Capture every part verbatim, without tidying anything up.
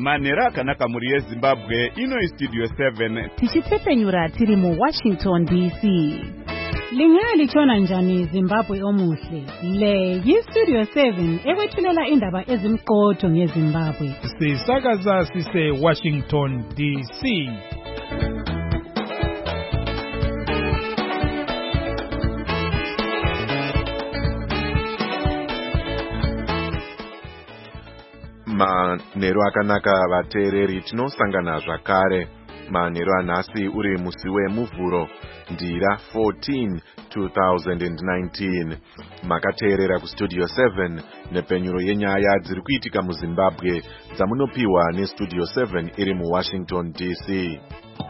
Manhero akanaka muri yeZimbabwe, ino iStudio seven. Tichitsepenyura tiri mu Washington D C. Lingali chona njani Zimbabwe omuhle. Le yiStudio seven ekwethulela indaba ezimqotho ngeZimbabwe. Sisakaza sise Washington D C. Manhero akanaka vateereri, tinosangana zvakare. Manhero anhasi uri musi wemuvhuro ndira fourteen twenty nineteen. Makateerera kuStudio seven nepenyuro yenyaya dziri kuitika muZimbabwe dzamunopiwa neStudio seven iri muWashington D C.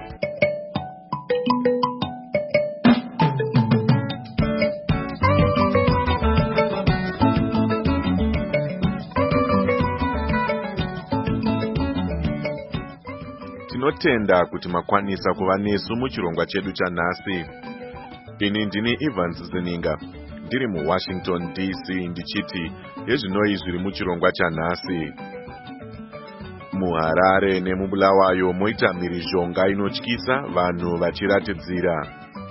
Tinotenda kuti makwanisa kuva nesu muchirongwa chedu chanhasi. Ini ndini Evans Zininga, ndiri muWashington D C ndichiti yezvinoi zviri muchirongwa chanhasi. MuHarare nemubulawayo moita mhirizhonga inotyisa, vanhu vachiratidzira.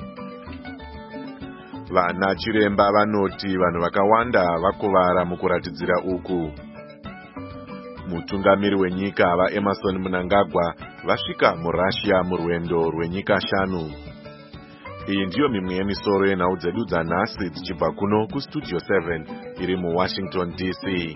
Vana chiremba vanoti vanhu vakawanda vakuvara mukuratidzira uku. Mutungamiri wenyika vaEmmerson Mnangagwa vasvika muRussia murwendo rwenyika shanu. Iyi ndiyo mimwe yemisoro yenhau dzedu dzanhasi dzichibva kuno kuStudio seven iri muWashington D C.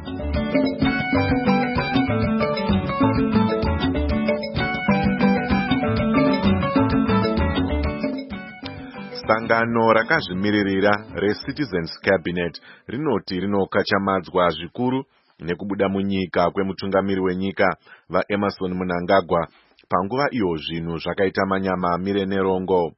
Sangano rakazvimiririra reCitizens Cabinet rinoti rinokachamadzwa zvikuru nekubuda munyika kwemutungamiri wenyika vaEmmerson Mnangagwa panguva iyo zvinhu zvakaita manyama amire nerongo.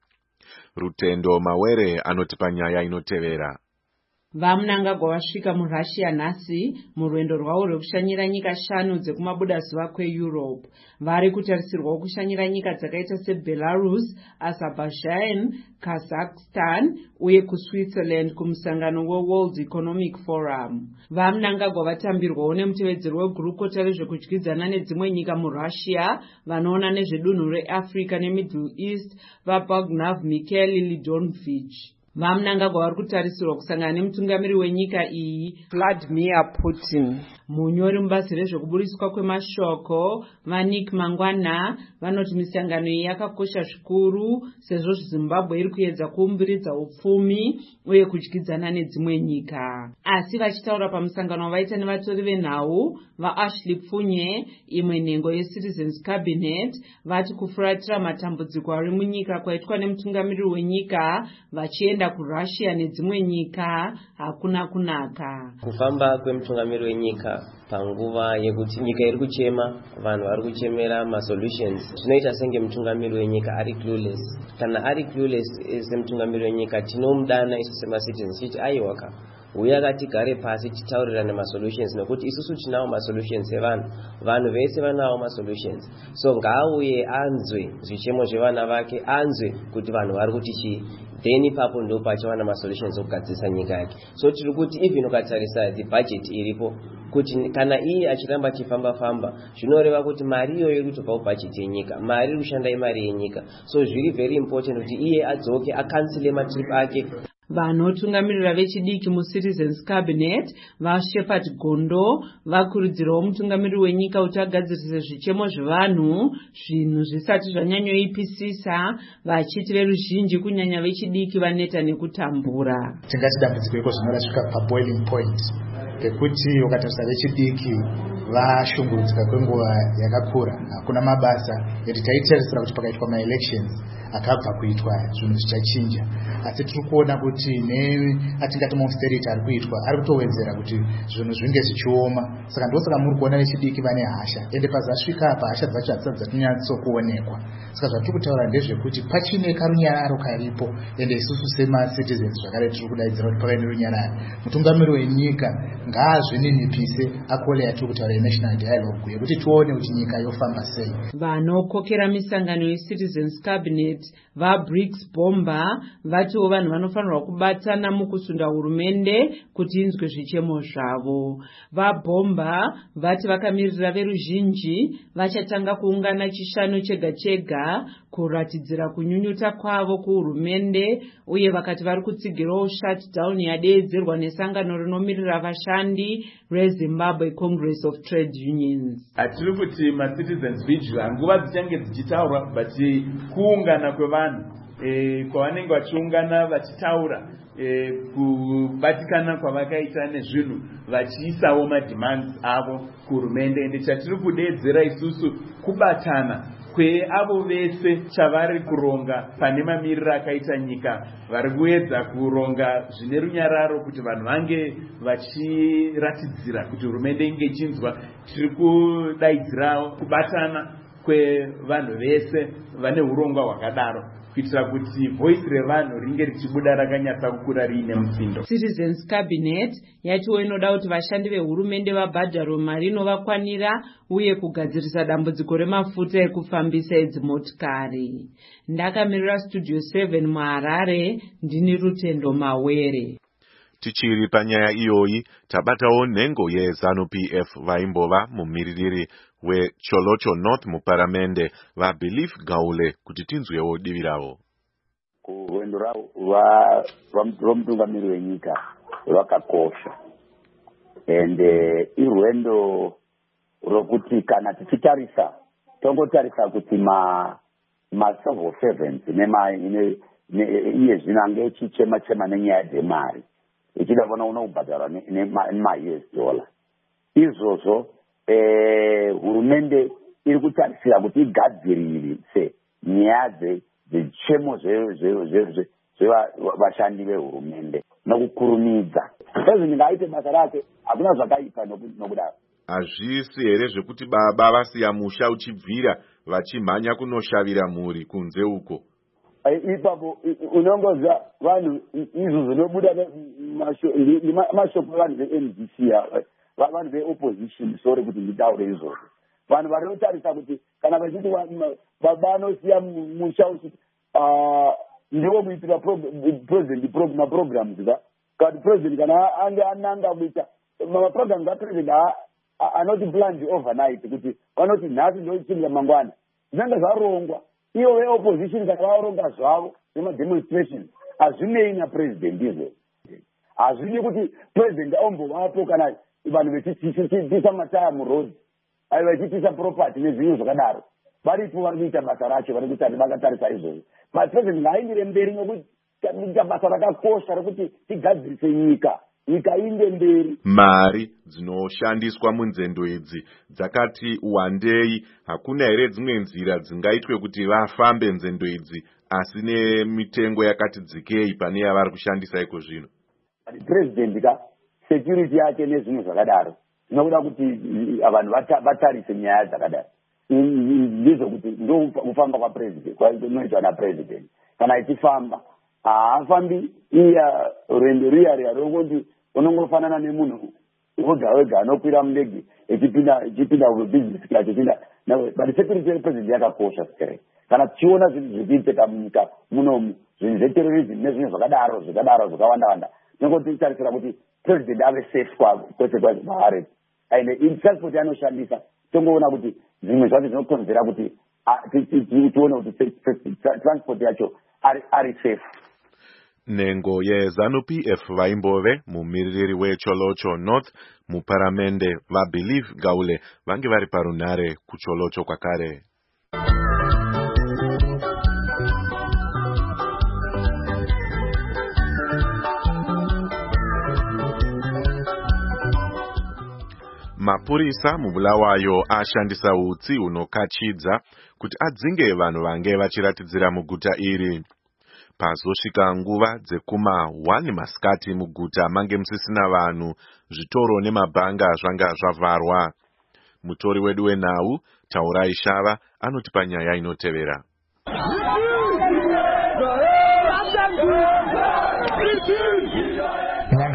Rutendo Mawere anoti panyaya inotevera. VaMnangagwa vasvika muRussia nhasi murwendo rwavo rwekushanyira nyika shanu dzekumabudazuva kweEurope. Vari kutarisirwawo kushanyira nyika dzakaita seBelarus, Azerbaijan, Kazakhstan uye kuSwitzerland kumusangano weWorld Economic Forum. VaMnangagwa vatambirwawo nemutevedzeri wegurukota rezvekudyidzana nedzimwe nyika muRussia vanoona nezvedunhu reAfrica neMiddle East vaBognav Mikhail Lidonovich. VaMnangagwa vari kutarisirwa kusangana nemutungamiri wenyika iyi Vladimir Putin. Munyori mubazi rezvekuburiswa kwemashoko vaNick Mangwana vanoti misangano iyi yakakosha zvikuru sezvo Zimbabwe iri kuedza kuumbiridza upfumi uye kudyidzana nedzimwe nyika. Asi vachitaura pamusangano wavaita nevatori venhau vaAshley Pfunye, imwe nhengo yeCitizens Cabinet, vati kufuratira matambudziko ari munyika kwaitwa nemutungamiri wenyika vachienda kuRussia nedzimwe nyika hakuna kunaka. Kufamba kwemutungamiri wenyika panguva yekuti nyika iri kuchema, vanhu vari kuchemera masolutions, zvinoita senge mutungamiri wenyika ari clueless. Kana ari clueless semutungamiri wenyika, tinomudana isu semacitizens chiti aiwaka uye akatigare pasi titaurirane masolutions, nekuti isusu tinawo masolutions evanhu, vanhu vese vanawo masolutions. So ngaauye anzwe zvichemo zvevana vake, anzwe kuti vanhu vari kuti chii, then ipapo ndo pachawana masolutions okugadzirisa nyika yake. So tiri kuti even ukatarisa the budget iripo kuti kana iye achiramba chifamba famba zvinoreva kuti mari iyoyo iri kutobva kubudget yenyika, mari iri kushanda imari yenyika. So zviri very important kuti iye adzoke akansile matrip ake. Vanotungamirira vechidiki muCitizens Cabinet vaShepard Gondo vakurudzirawo mutungamiri wenyika kuti agadzirise zvichemo zvevanhu zvinhu zvisati zvanyanyoipisisa, vachiti veruzhinji kunyanya vechidiki vaneta nekutambura. Tingati dambudziko iko zvinorasvika paboiling point pekuti ukatarisa vechidiki vashungurudzika kwenguva yakakura, hakuna mabasa eti taitarisira kuti pakaitwa maelections akabva kuitwa zvinhu zvichachinja. Asi tiri kuona kuti neatingati monsterity ari kuitwa ari kutowedzera kuti zvinhu zvinge zvichioma. Saka ndosaka muri kuona vechidiki vane hasha, ende pazasvika apa hasha dzacho hadzisati dzatinyatsokuonekwa. Saka zvatiri kutaura ndezvekuti pachine karunyararo karipo, ende isusu semacitizens zvakare tiri kudaidzira kuti pakaine runyararo. Mutungamiri wenyika ngaazvininipise akole yatiri kutaura yenational dialogue yekuti tione kuti nyika yofamba sei. Vanokokera misangano yeCitizens Cabinet vaBricks Bomber vatiwo vanhu vanofanirwa kubatana mukusunda hurumende kuti inzwe zvichemo zvavo. VaBomber vati vakamirira veruzhinji vachatanga kuungana chishanu chega chega kuratidzira kunyunyuta kwavo kuhurumende, uye vakati vari kutsigirawo shutdown yadeedzerwa nesangano rinomirira vashandi reZimbabwe Congress of Trade Unions. Hatiri kuti maCitizens Vigil nguva dzichange dzichitaurwa bati kuungana kwevanhu e, kwavanenge vachiungana vachitaura e, kubatikana kwavakaita nezvinhu vachiisawo mademands avo kuhurumende. Ende chatiri kudeedzera isusu kubatana kweavo vese chavari kuronga pane mamiriro akaita nyika, vari kuedza kuronga zvine runyararo kuti vanhu vange vachiratidzira kuti hurumende inge ichinzwa. Tiri kudaidzirawo kubatana kwevanhu vese vane urongwa hwakadaro kuitira kuti voice revanhu ringe richibuda rakanyatsa kukura riine mutsindo. Citizens Cabinet yatiwo inoda kuti vashandi vehurumende vabhadharwe mari inovakwanira uye kugadzirisa dambudziko remafuta ekufambisa edzimotikari. Ndakamirira Studio seven muHarare, ndini Rutendo Mawere. Tichiri panyaya iyoyi tabatawo nhengo yeZANU P F vaimbova mumiririri weCholocho North muparamende vaBelief Gaule kuti tinzwewo divi ravo. Kurwendo ravo rwomutungamiri wenyika rwakakosha, ende irwendo rokuti kana tichitarisa tongotarisa kuti ma civil servants iye zvino ange echichema chema nenyaya dzemari ichida kuona unobhadharwa nema-U S dollar. Izvozvo eh, hurumende iri kutarisira kuti igadzirise nyaya dzechemo zvevashandi vehurumende nokukurumidza. President ngaaite basa rake, hakuna zvakaipa nokudaro. Hazvisi here zvekuti baba vasiya musha uchibvira vachimhanya kunoshavira mhuri kunze uko? Ipapo unongoza vanhu izvo zvinobuda mashoko vanhu ve-M D C vanhu ve-opposition, sorry kuti nditaure izvozvo. Vanhu vari kutarisa kuti kana vachiti baba anosiya musha uchiti ndivo kuitira president maprograms ka kuti president kana ange ananga kuita maprograms apresident anoti planned overnight kuti vanoti nhasi ndochimira mangwana zvinenge zvarongwa. Iyo ve-opposition kana varonga zvavo nema-demonstrations hazvinei napresident izvo. Hazvidi kuti president aombovapo kana vanhu vechitisa mataya muroad, vachitisa property nezvinhu zvakadaro. Varipo vari kuita basa racho, vari kuti vakatarisa izvozvo. But president ngaaindire mberi nokuita basa rakakosha rokuti tigadzirise nyika, nyika inde mberi. Mari dzinoshandiswa munzendo idzi dzakati wandei. Hakuna here dzimwe nzira dzingaitwe kuti vafambe nzendo idzi asi nemitengo yakati dzikei pane yavari kushandisa iko zvino? President ka security yake nezvinhu zvakadaro zvinoda kuti vanhu vatarise nyaya dzakadaro. Ndizvo kuti ndo kufamba kwapresident kwanoitwa napresident. Kana ichifamba haafambi iya rwendo riya riya rokuti unongofanana nemunhu wega wega anokwira mundege echipinda kubusiness class echipinda. But security yepresident yakakosha sikere. Kana tichiona zvinhu zvichiitika munyika munomu, zvinhu zveterrorism nezvinhu zvakadaro zvakadaro zvakawanda wanda, nongotarisira kuti president ave safe kwese kwese kwaari. And transport yanoshandisa tongoona kuti zvimwe zvacho zvinokonzera kuti tione kuti transport yacho ari safe. Nhengo yeZANU P F vaimbove mumiririri weCholocho North muparamende vaBelief Gaule vange vari parunhare kuCholocho kwakare. Mapurisa mubulawayo ashandisa utsi hunokachidza kuti adzinge vanhu vange vachiratidzira muguta iri. Pazosvika nguva dzekuma one masikati muguta mange musisina vanhu, zvitoro nemabhanga zvanga zvavharwa. Mutori wedu wenhau Taurai Shava anotipa nyaya inotevera. Nyanga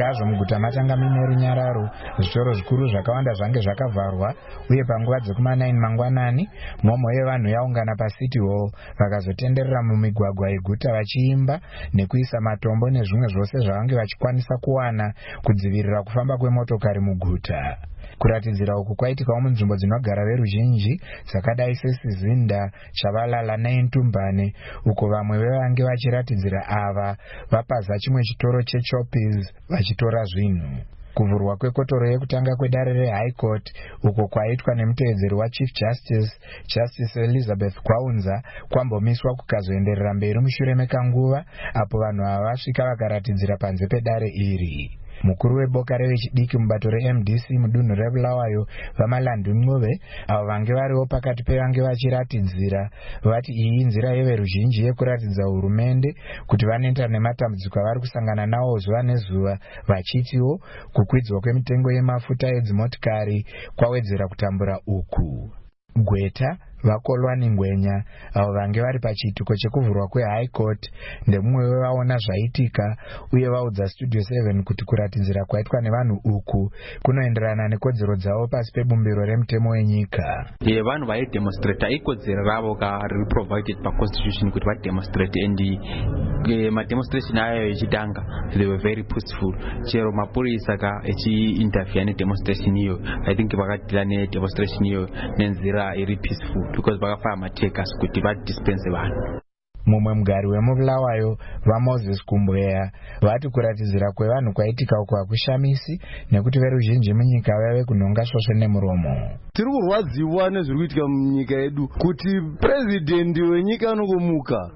hazvo muguta matanga muine runyararo, zvitoro zvikuru zvakawanda zvange zvakavharwa, uye panguva dzekuma naini mangwanani mhomho yevanhu yaungana paCity Hall vakazotenderera mumigwagwa yeguta vachiimba nekuisa matombo nezvimwe zvose zvavange vachikwanisa kuwana kudzivirira kufamba kwemotokari muguta. Kuratidzira uku kwaitikawo munzvimbo dzinogara veruzhinji dzakadai seSizinda, Chavalala neNtumbane, uko vamwe vevange vachiratidzira ava vapaza chimwe chitoro cheChoppies vachitora zvinhu. Kuvhurwa kwekotoro yekutanga kwedare reHigh Court uko kwaitwa nemutevedzeri waChief Justice Justice Elizabeth Kwaunza kwambomiswa kukazoenderera mberi mushure mekanguva apo vanhu ava vasvika vakaratidzira panze pedare iri. Mukuru weboka revechidiki mubato reM D C mudunhu reBulawayo vaMalandu Ncube avo vange variwo pakati pevange vachiratidzira vati iyi inzira yeveruzhinji yekuratidza hurumende kuti vanoita nematambudziko avari kusangana nawo zuva nezuva, vachitiwo kukwidzwa kwemitengo yemafuta edzimotikari kwawedzera kutambura uku. Gweta vakolwani Ngwenya avo vange vari pachiitiko chekuvhurwa kweHigh Court ndemumwe wevaona zvaitika uye vaudza Studio seven kuti kuratidzira kwaitwa nevanhu uku kunoenderana nekodzero dzavo pasi pebumbiro remutemo wenyika. Ye vanhu vaidemonstrata ikodzero ravo ka riri provided paconstitution kuti vademonstrate, and mademonstration ayo echitanga they were very peaceful. Chero mapurisa ka echiinterfere nedemonstration iyo, I think vakadila nedemonstration iyo nenzira iri peaceful because vakafaya matekers kuti vadispense vanhu. Mumwe mugari wemuBulawayo vaMoses Kumbweya vati kuratidzira kwevanhu kwaitika uko hakushamisi nekuti veruzhinji munyika vave kunhonga svosve nemuromo. Tiri kurwadziwa nezviri kuitika munyika yedu kuti president wenyika anogomuka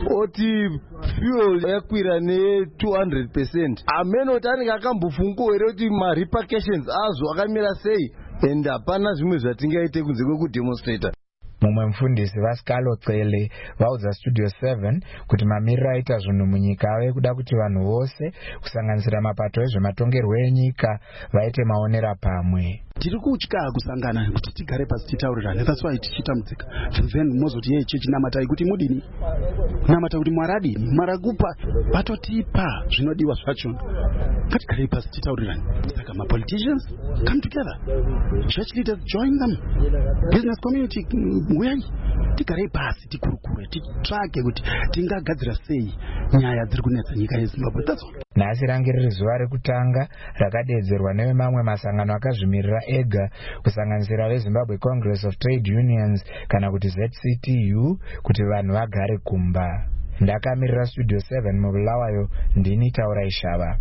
oti fuel yakwira ne two hundred percent. Ameno kuti anenge akambofunga here kuti ma-repercussions azo akamira sei, and hapana zvimwe zvatingaite kunze kwekudemonstrata. Mumwe mufundisi vaScalo Cele vaudza Studio seven kuti mamiriro aita zvinhu munyika ave kuda kuti vanhu vose kusanganisira mapato ezvematongerwo enyika vaite maonera pamwe. Tiri kutya kusangana kuti tigare pasi titaurirane. That's why tichitambudzika. Then mozoti ye chechi namatai kuti mudini. Namata kuti mwaradini, mwarakupa vatotipa zvinodiwa zvacho. Ngatigare pasi titaurirane. Saka ma politicians come together. Church leaders join them. Business community uyai. Tigare pasi tikurukure titsvake kuti tingagadzira sei nyaya dziri kunetsa nyika yeZimbabwe. That's all. Nhasi range riri zuva rekutanga rakadeedzerwa nevemamwe masangano akazvimirira ega kusanganisira veZimbabwe Congress of Trade Unions kana kuti Z C T U kuti vanhu vagare kumba. Ndakamirira Studio seven muBulawayo, ndini Taura Ishava.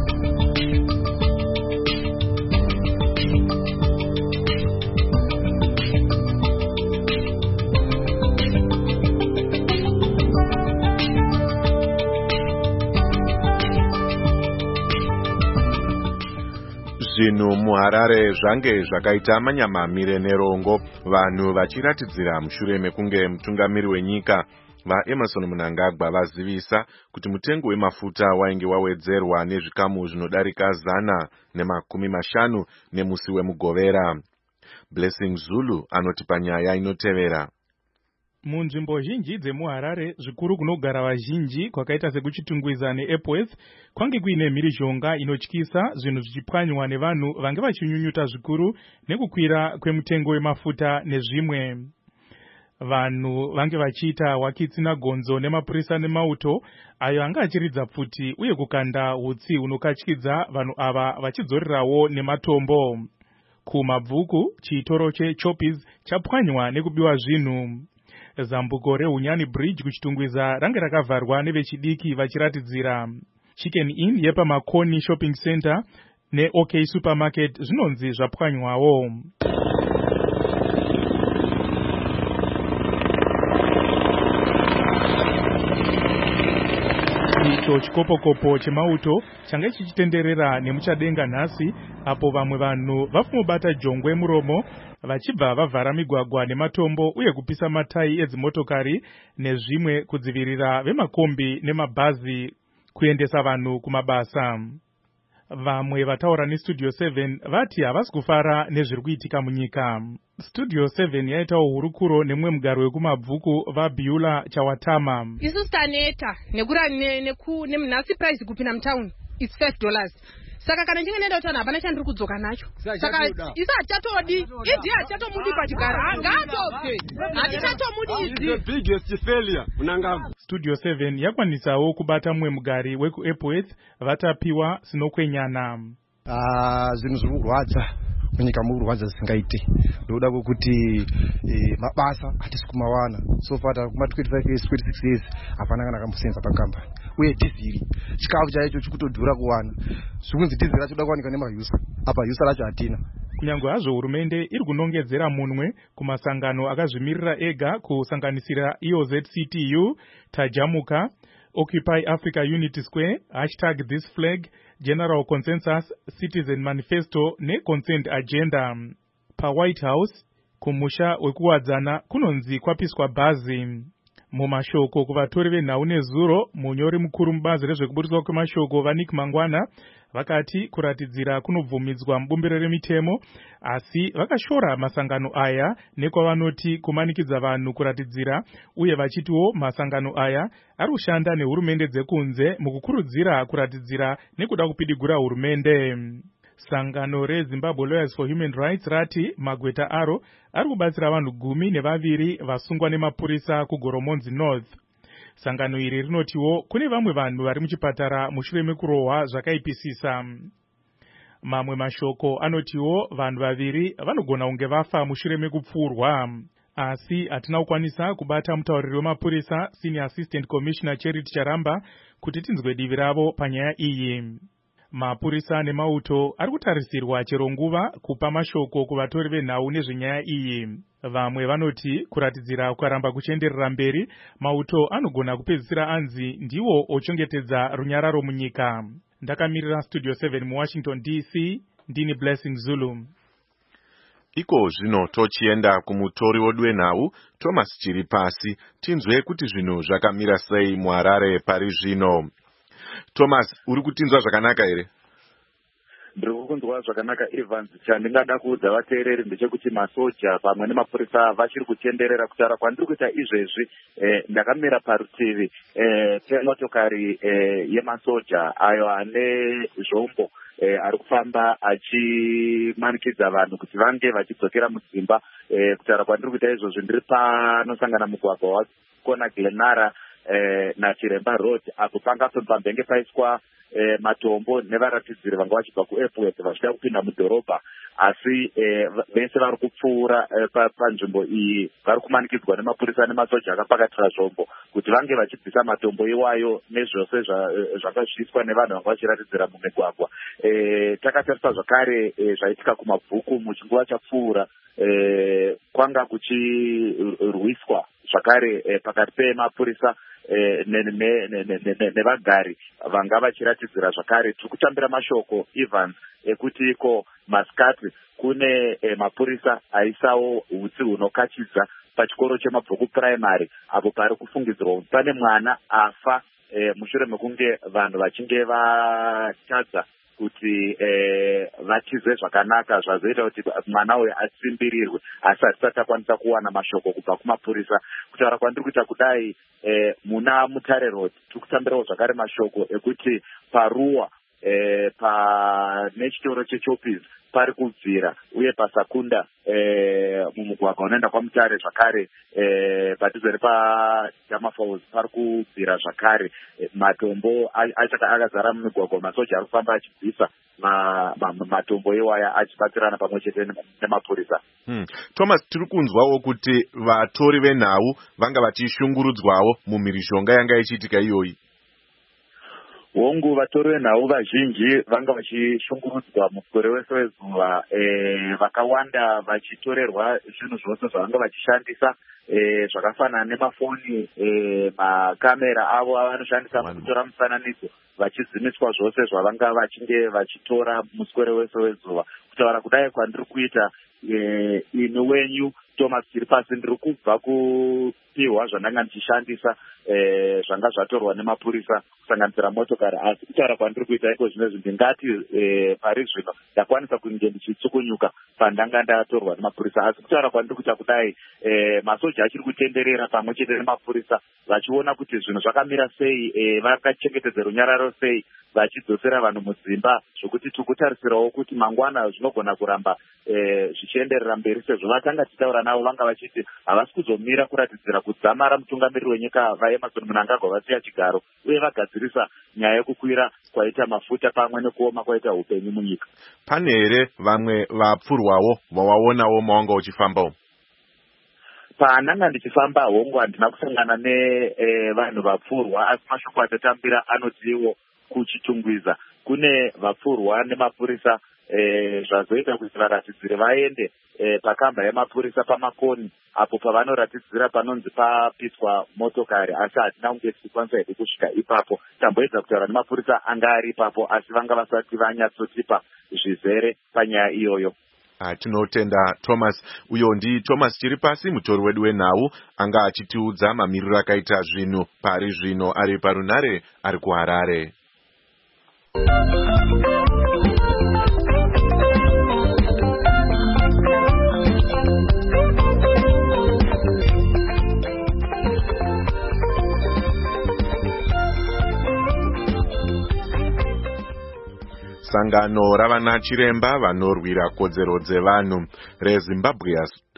Zvinhu muHarare zvange zvakaita manyamamire nerongo, vanhu vachiratidzira mushure mekunge mutungamiri wenyika vaEmerson Mnangagwa vazivisa kuti mutengo wemafuta wainge wawedzerwa nezvikamu zvinodarika zana nemakumi mashanu nemusi wemugovera. Blessing Zulu anoti panyaya inotevera. Munzvimbo zhinji dzemuHarare zvikuru kunogara vazhinji kwakaita sekuchitungwiza neEpworth kwange kuine mhirizhonga inotyisa, zvinhu zvichipwanywa nevanhu vange vachinyunyuta zvikuru nekukwira kwemutengo wemafuta nezvimwe. Vanhu vange vachiita wakitsina gonzo nemapurisa nemauto ayo anga achiridza pfuti uye kukanda utsi unokatyidza, vanhu ava vachidzorerawo nematombo. Kumabvuku chitoro cheChoppies chapwanywa nekubiwa zvinhu. Zambuko reHunyani Bridge kuchitungwiza range rakavharwa nevechidiki vachiratidzira. Chicken Inn yepaMakoni Shopping Center neOK Supermarket zvinonzi zvapwanywawo. Icho chikopokopo chemauto change chichitenderera nemuchadenga nhasi apo vamwe vanhu vafumobata jongwe muromo vachibva vavhara migwagwa nematombo uye kupisa matayi edzimotokari nezvimwe kudzivirira vemakombi nemabhazi kuendesa vanhu kumabasa. Vamwe vataura neStudio seven vati havasi kufara nezviri kuitika munyika. Studio seven yaitawo hurukuro nemwe mugaro wekumabvuku vaBiula Chawatama. Isu staneta nekura nemunhasi price kupinda mtown it's five dollars. saka kana ndinge nenda utano hapana chandiri kudzoka nacho saka isa hachatodi idhi hachatomudi pachigara ngaatobve hatichatomudi idhi biggest failure Mnangagwa. Studio seven yakwanisawo kubata mumwe mugari wekuEpworth vatapiwa sinokwenyana. Ah, zvinhu zviri kurwadza munyika muri kurwadza zvisingaite. Ndoda kuti mabasa hatisi kumawana. So far kuma twenty-five years twenty-six years hapana kana kambosenza pakambani. Uye dizili chikafu chaicho chikutodhura kuwana. Zvikunzi dizili racho da kuwanika nemayusa. Apa yusa racho hatina. Kunyange hazvo hurumende iri kunongedzera munwe kumasangano akazvimirira ega kusanganisira E O Z C T U, Tajamuka, Occupy Africa Unity Square, hashtag This Flag, General Consensus, Citizen Manifesto ne Consent Agenda. Pa White House, kumusha wekuwadzana kunonzi kwapiswa bhazi. Mumashoko kuvatori venhau nezuro, munyori mukuru mubazi rezvekuburiswa kwemashoko vaNick Mangwana vakati kuratidzira kunobvumidzwa mubumbiro remitemo, asi vakashora masangano aya nekwavanoti kumanikidza vanhu kuratidzira, uye vachitiwo masangano aya ari kushanda nehurumende dzekunze mukukurudzira kuratidzira nekuda kupidigura hurumende. Sangano reZimbabwe Lawyers for Human Rights rati magweta aro ari kubatsira vanhu gumi nevaviri vasungwa nemapurisa kuGoromonzi North. Sangano iri rinotiwo kune vamwe vanhu vari muchipatara mushure mekurohwa zvakaipisisa. Mamwe mashoko anotiwo vanhu vaviri vanogona kunge vafa mushure mekupfurwa. Asi hatina kukwanisa kubata mutauriri wemapurisa Senior Assistant Commissioner Charity Charamba kuti tinzwe divi ravo panyaya iyi. Mapurisa nemauto ari kutarisirwa chero nguva kupa mashoko kuvatori venhau nezvenyaya iyi. Vamwe vanoti kuratidzira kukaramba kuchenderera mberi, mauto anogona kupedzisira anzi ndiwo ochengetedza runyararo munyika. Ndakamirira Studio seven muWashington D C, ndini Blessing Zulu. Iko zvino tochienda kumutori wedwenhau Thomas Chiripasi tinzwe kuti zvinhu zvakamira sei muHarare pari zvino. Thomas, uri kutinzwa zvakanaka here? Ndiri kunzwa zvakanaka Evans. Chandingada kuudza vateereri ndechekuti masoja pamwe nemapurisa vachiri kutenderera kutaura kwandiri kuita izvezvi. Eh, ndakamira parutivi eh, pemotokari eh, yemasoja ayo ane zvombo eh, ari kufamba achimanikidza vanhu kuti vange vachidzokera mudzimba. Eh, kutaura kwandiri kuita izvozvi ndiri panosangana mugwagwa wakona Glenara Eh, naChiremba Road apo panga pambenge paiswa eh, matombo nevaratidziri vanga vachibva kuEpworth vachida kupinda mudhorobha, asi eh, vese vari kupfuura eh, panzvimbo iyi vari kumanikidzwa nemapurisa nemasoja akapakatira zvombo kuti vange vachibvisa matombo iwayo nezvose zvakazviiswa nevanhu vanga vachiratidzira mumigwagwa. Eh, takatarisa zvakare eh, zvaitika kumabvuku muchinguva chapfuura eh, kwanga kuchirwiswa zvakare eh, pakati pemapurisa eh, nevagari vanga vachiratidzira zvakare. Tiri kutambira mashoko Evans ekuti iko masikati kune eh, mapurisa aisawo hutsi hunokachidza pachikoro chemabvuku primary apo pari kufungidzirwa kuti pane mwana afa eh, mushure mekunge vanhu vachinge vatadza kuti eh, vatize zvakanaka zvazoita kuti mwana uyu atsimbirirwe, asi hatisati takwanisa kuwana mashoko kubva kumapurisa. Kutaura kwandiri kuita kudai eh, muna Mutare Road tiri kutambirawo zvakare mashoko ekuti paruwa eh, pane chitoro cheChoppies pari kubvira, uye pasakunda eh, mumugwagwa unoenda kwaMutare zvakare eh, padhuze nepaDama Falls pari kubvira zvakare. Eh, matombo akazara mumigwagwa, masoja ari kufamba achibvisa matombo iwaya achibatsirana pamwe chete nemapurisa. Hmm. Thomas, tiri kunzwawo kuti vatori venhau vanga vachishungurudzwawo mumhirizhonga yanga ichiitika iyoyi. Hongu, vatori venhau vazhinji vanga vachishungurudzwa mukore wese wezuva, eh, vakawanda vachitorerwa zvinhu zvose zvavanga vachishandisa eh, zvakafanana nemafoni, eh, makamera avo avanoshandisa kutora mufananidzo, vachizimiswa zvose zvavanga vachinge vachitora muswere wese wezuva. Kutaura kudai kwandiri kuita eh, imi wenyu Thomas Chiripasi ndiri kubva kupiwa zvandanga ndichishandisa eh, zvanga zvatorwa nemapurisa kusanganisira motokari, asi kutaura kwandiri kuita iko zvinezvi ndingati eh, pari zvino ndakwanisa kunge ndichitsukunyuka pandanga ndatorwa nemapurisa, asi kutaura kwandiri kuita kudai eh, masoja achiri kutenderera pamwe chete nemapurisa vachiona kuti zvinhu zvakamira sei, eh, vakachengetedza runyararo sei vachidzosera vanhu mudzimba, zvokuti tikutarisirawo kuti mangwana zvinogona kuramba zvichienderera mberi, sezvo vatanga tichitaura navo vanga vachiti havasi kuzomira kuratidzira kudzamara mutungamiriri wenyika vaEmmerson Mnangagwa vasiya chigaro uye vagadzirisa nyaya yekukwira kwaita mafuta pamwe nekuoma kwaita upenyu munyika. Pane here vamwe vapfurwawo vawaonawo mawanga uchifambawo? Pananga ndichifamba hongu handina kusangana nevanhu vapfurwa, asi mashoko atatambira anotiwo kuchitungwiza kune vapfurwa nemapurisa zvazoita kuti varatidzire vaende pakamba yemapurisa pamakoni apo pavanoratidzira panonzi papiswa motokari, asi hatina kunge tichikwanisa hedu kusvika ipapo. Tamboedza kutaura nemapurisa anga ari ipapo, asi vanga vasati vanyatsotipa zvizere panyaya iyoyo. Tinotenda Thomas. Uyo ndi Thomas Chiripasi, mutori wedu wenhau, anga achitiudza mamiriro akaita zvinhu pari zvino ari parunare ari kuHarare. Sangano ravana chiremba vanorwira kodzero dzevanhu reZimbabwe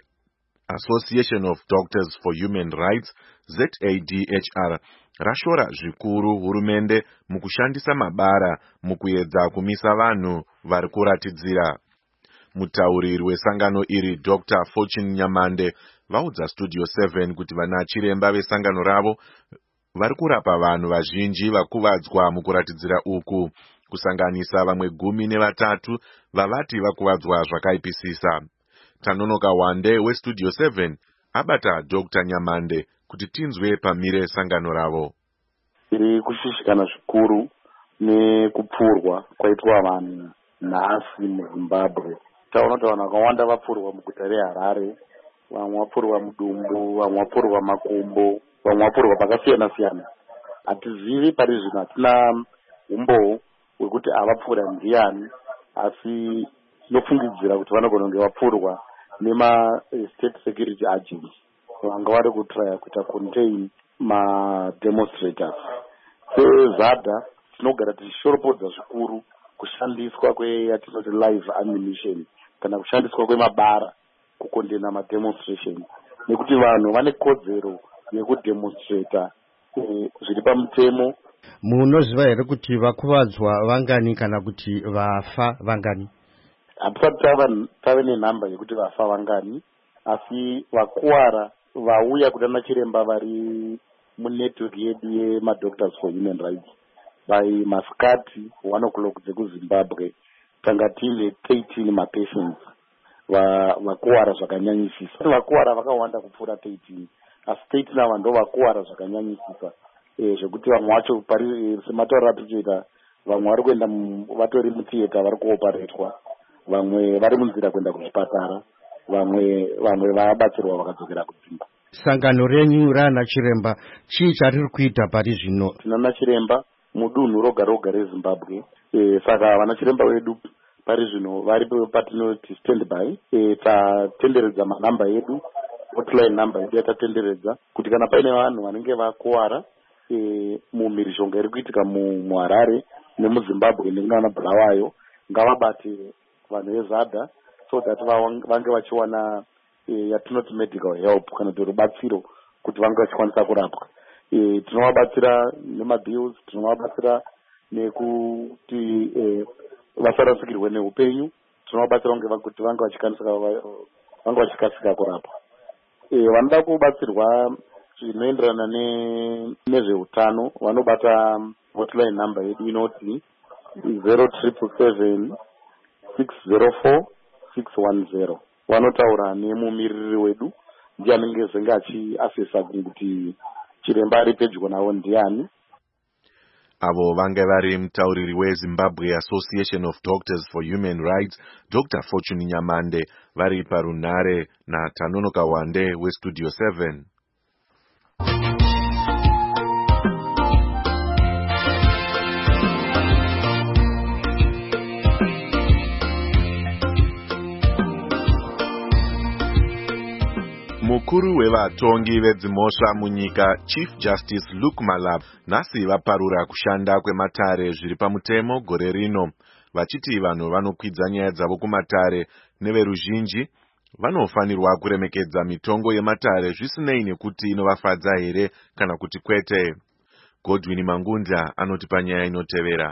Association of Doctors for Human Rights Z A D H R rashora zvikuru hurumende mukushandisa mabara mukuedza kumisa vanhu vari kuratidzira. Mutauriri wesangano iri Doctor Fortune Nyamande vaudza Studio seven kuti vana chiremba vesangano ravo vari kurapa vanhu vazhinji vakuvadzwa mukuratidzira uku, kusanganisa vamwe gumi nevatatu vavati vakuvadzwa zvakaipisisa. Tanonoka Wande weStudio seven abata Doctor Nyamande kuti tinzwe pamire sangano ravo. Iri kushishikana zvikuru nekupfurwa kwaitwa vanhu nhasi muZimbabwe. Taona kuti vanhu vakawanda vapfurwa muguta reHarare, vamwe vapfurwa mudumbu, vamwe vapfurwa makumbo, vamwe vapfurwa pakasiyana siyana. Hatizivi pari zvino, hatina umbowo wekuti avapfura ndiani, asi tinofungidzira kuti vanogona kunge vapfurwa nema state security agents vanga vari kutraya kuita contain mademonstrators. SeZADA tinogara tichishoropodza zvikuru kushandiswa kweyatinoti live ammunition kana kushandiswa kwemabara kukondena mademonstration, nekuti vanhu vane kodzero yekudemonstrata zviri pamutemo. Munoziva here kuti vakuvadzwa vangani kana kuti vafa vangani? Hatisati tave nenhamba yekuti vafa vangani, asi vakuwara vauya kudana chiremba vari munetwork yedu yemadoctors for human rights by masikati one o'clock dzekuZimbabwe tanga tine thirteen mapatients vakuwara zvakanyanyisisa. Vakuwara vakawanda kupfuura thirteen, asi thirteen ava ndo vakuwara zvakanyanyisisa zvekuti vamwe vacho pari sematauro atichoita, vamwe vari kuenda vatori mutheater vari kuoparetwa, vamwe vari munzira kuenda kuzvipatara, vamwe vamwe vabatsirwa vakadzokera kudzimba. Sangano renyu rana chiremba chii chariri kuita pari zvino? Tinana chiremba mudunhu roga roga reZimbabwe, e, saka vana chiremba vedu pari zvino vari patinoti standby. E, tatenderedza manhamba edu, hotline number yedu yatatenderedza kuti kana paine vanhu vanenge vakuwara e, mumhirizhonga iri kuitika muHarare nemuZimbabwe nekunana Bulawayo, ngavabate vanhu veZADA so that vange vachiwana e, yatinoti medical help kana kuti rubatsiro kuti vange vachikwanisa kurapwa. E, tinovabatsira nemabills, tinovabatsira nekuti e, vasarasikirwe neupenyu, tinovabatsira kuti vange vachikasika kurapwa. E, vanoda kubatsirwa zvinoenderana nezveutano vanobata hotline number yedu inoti zero triple seven six zero four six one zero. Vanotaura nemumiriri wedu ndiye anenge zenge achiasesa kuti chiremba ari pedyo navo ndiani. Avo vange vari mutauriri weZimbabwe Association of Doctors for Human Rights Doctor Fortune Nyamande vari parunare naTanonoka Wande weStudio seven. mukuru wevatongi vedzimhosva munyika Chief Justice Luke Malaba nhasi vaparura kushanda kwematare zviri pamutemo gore rino, vachiti vanhu vanokwidza nyaya dzavo kumatare neveruzhinji vanofanirwa kuremekedza mitongo yematare zvisinei nekuti inovafadza here kana kuti kwete. Godwin Mangunda anotipa nyaya inotevera.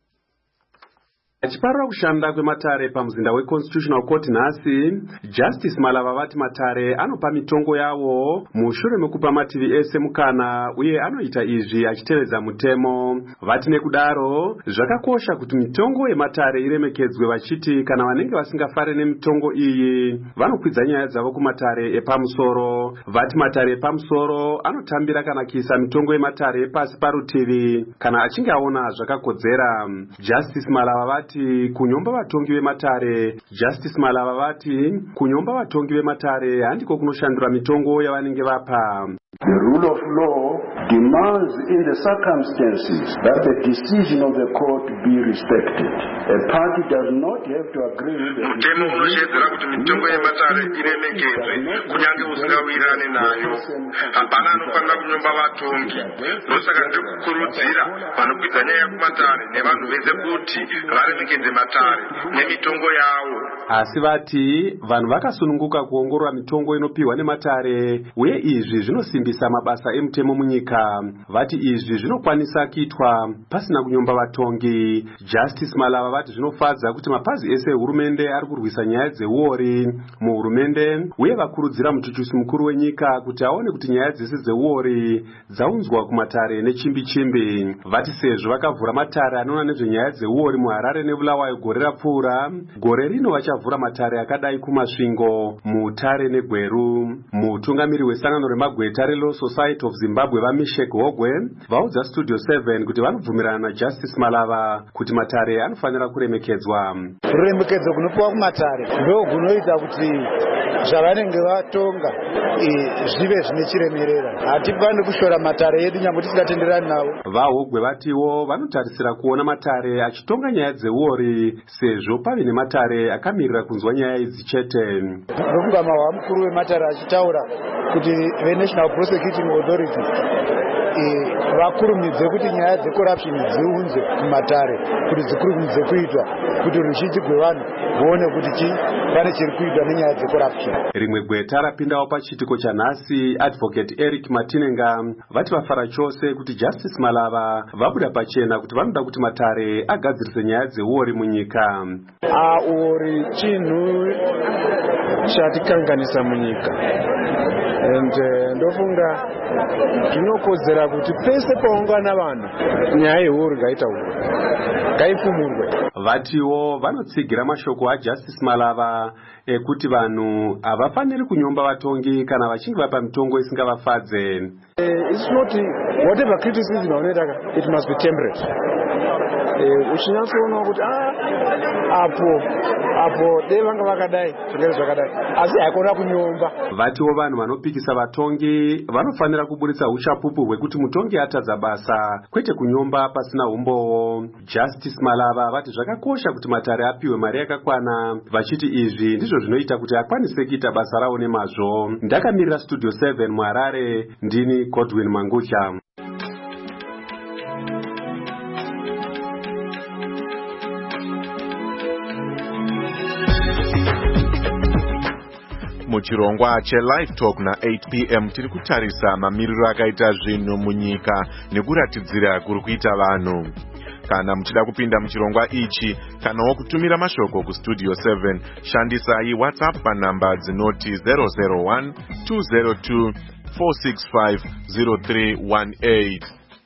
Achiparura kushanda kwematare pamuzinda weConstitutional Court nhasi, Justice Malaba vati matare anopa mitongo yavo mushure mekupa mativi ese mukana uye anoita izvi achitevedza mutemo. Vati nekudaro zvakakosha kuti mitongo yematare iremekedzwe, vachiti kana vanenge vasingafare nemitongo iyi vanokwidza nyaya dzavo kumatare epamusoro. Vati matare epamusoro anotambira kana kuisa mitongo yematare epasi parutivi kana achinge aona zvakakodzera. Justice Malaba vati kunyomba vatongi vematare Justice Malaba vati kunyomba vatongi vematare handiko kunoshandura mitongo yavanenge vapa. The rule of law demands in the circumstances that the decision of the court be respected. A party does not have to agree with the mutemo unoshedzera kuti mitongo yematare iremekedzwe kunyange usingawirirane nayo. Hapana anofanira kunyomba vatongi. Ndosaka ndikukurudzira vanokwidza nyaya yekumatare nevanhu vese kuti varemekedze matare nemitongo yavo. Asi vati vanhu vakasununguka kuongorora mitongo inopiwa nematare uye izvi zvinosimbisa mabasa emutemo munyika. Vati izvi zvinokwanisa kuitwa pasina kunyomba vatongi. Justice Malaba vati zvinofadza kuti mapazi ese ehurumende ari kurwisa nyaya dzeuori muhurumende uye vakurudzira muchuchisi mukuru wenyika kuti aone kuti nyaya dzese dzeuori dzaunzwa kumatare nechimbi chimbi. Vati sezvo vakavhura matare anoona nezvenyaya dzeuori muHarare neBulawayo gore rapfuura, gore rino vachavhura matare akadai kumasvingo, Mutare neGweru. Mutungamiri wesangano remagweta reLaw Society of Zimbabwe vaMishek Hogwe vaudza Studio seven kuti vanobvumirana na Justice Malaba kuti matare anofanira kuremekedzwa. Kuremekedzo kunopiwa kumatare ndo kunoita kuti zvavanenge vatonga zvive zvine chiremerera. Hatifani kushora matare edu nyangwe tisingatenderani navo. VaHogwe vatiwo vanotarisira kuona matare achitonga nyaya dzeuori sezvo pave nematare akamirira kunzwa nyaya idzi chete. Ndokunga mukuru wematare achitaura kuti veNational Prosecuting Authority vakurumidze kuti nyaya dzecorruption dziunze kumatare kuti dzikurumidze kuitwa kuti ruzhinji rwevanhu voone kuti chi pane chiri kuitwa nenyaya dzecorruption. Rimwe gweta rapindawo pachitiko chanhasi, Advocate Eric Matinenga vati vafara chose kuti Justice Malaba vabuda pachena kuti vanoda kuti matare agadzirise nyaya dzeuori munyika. Uori chinhu chatikanganisa munyika and ndofunga tinokodzera kuti pese paungana vanhu nyaya yeuori ngaitaurwe, ngaifumurwe. Vatiwo vanotsigira mashoko aJustice Malaba ekuti vanhu havafaniri kunyomba vatongi kana vachinge vapa mitongo isingavafadze. It's not whatever criticism unoita, it must be temperate. Uchinyasoona kuti apo apo dei vanga vakadai zvingere zvakadai asi haikona kunyomba. Vatiwo vanhu vanopikisa vatongi vanofanira kuburitsa uchapupu hwekuti mutongi atadza basa kwete kunyomba pasina umbowo. Justice Malaba vati zvakakosha kuti matare apiwe mari yakakwana, vachiti izvi ndizvo zvinoita kuti akwanise kuita basa rawo nemazvo. Ndakamirira Studio seven muHarare, ndini Godwin Mangunda. Muchirongwa cheLive Talk na eight p m tiri kutarisa mamiriro akaita zvinhu munyika nekuratidzira kuri kuita vanhu. Kana muchida kupinda muchirongwa ichi kana kutumira mashoko kuStudio seven, shandisai WhatsApp panhamba dzinoti zero zero one two zero two four six five zero three one eight.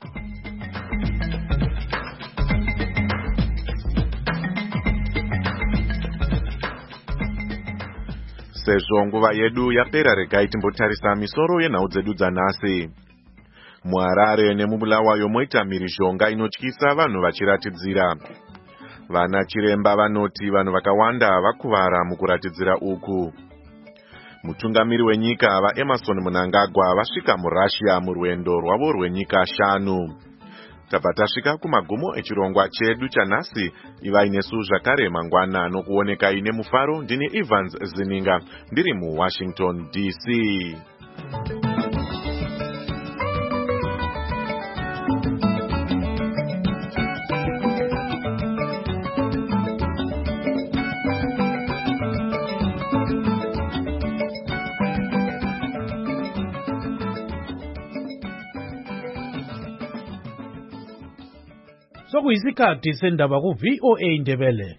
Sezvo nguva yedu yapera, regai timbotarisa misoro yenhau dzedu dzanhasi. MuHarare nemuBulawayo moita mhirizhonga inotyisa vanhu vachiratidzira. Vana chiremba vanoti vanhu vakawanda vakuvara mukuratidzira uku. Mutungamiri wenyika vaEmmerson Mnangagwa vasvika muRussia murwendo rwavo rwenyika shanu. Tabva tasvika kumagumo echirongwa chedu chanhasi. Ivai nesu zvakare mangwana nokuoneka ine mufaro. Ndini Evans Zininga ndiri muWashington D C. Sokuyisikhathi sendaba ku V O A Indebele.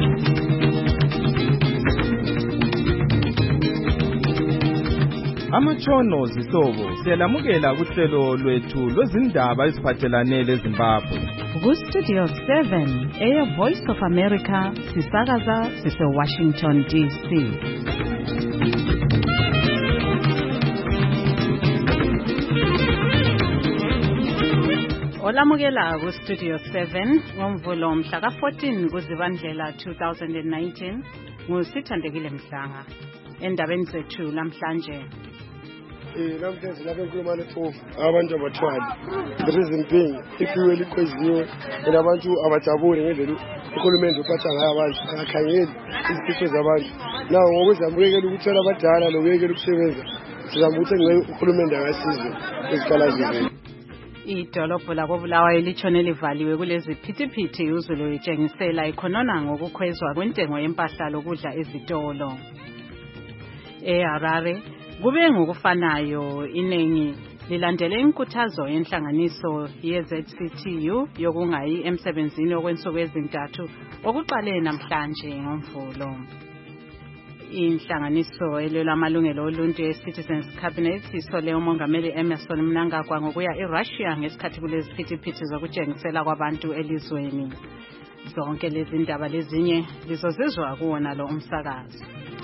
Amatshono zihlobo siyalamukela kuhlelo lwethu lwezindaba eziphathelane leZimbabwe. Ku Studio seven, Air Voice of America, sisakaza sise Washington D C. Olamukela ku Studio seven ngomvulo mhla ka fourteen kuZibandlela two thousand nineteen ngusithandekile Mhlanga. Endabeni zethu namhlanje Eh namhlanje lapha enkulumo lefofu abantu abathwali the reason being ifuel ikweziwe abantu abajabule ngendlela uhulumende uphatha ngayo abantu akakhangeli izifiso zabantu nawo ngokuzamukela ukuthola abadala lokuyekela ukusebenza sizama ukuthi ngeke uhulumende akasize ezikalazini. Idolobho lakobulawayo litshone livaliwe kulezi phithiphithi uzulu etshengisela ikhonona ngokukhwezwa kwentengo yempahla lokudla ezitolo. eHarare kube ngokufanayo inengi lilandele inkuthazo yenhlanganiso ye-Z C T U yokungayi emsebenzini okwensuku ezintathu okuqale namhlanje ngomvulo. Inhlanganiso elwela amalungelo oluntu ye-Citizens Cabinet isole umongameli Emmerson Mnangagwa ngokuya eRussia ngesikhathi kulezi phithiphithi zokutshengisela kwabantu elizweni. Zonke lezi ndaba lezinye lizozizwa kuwona lo umsakazo.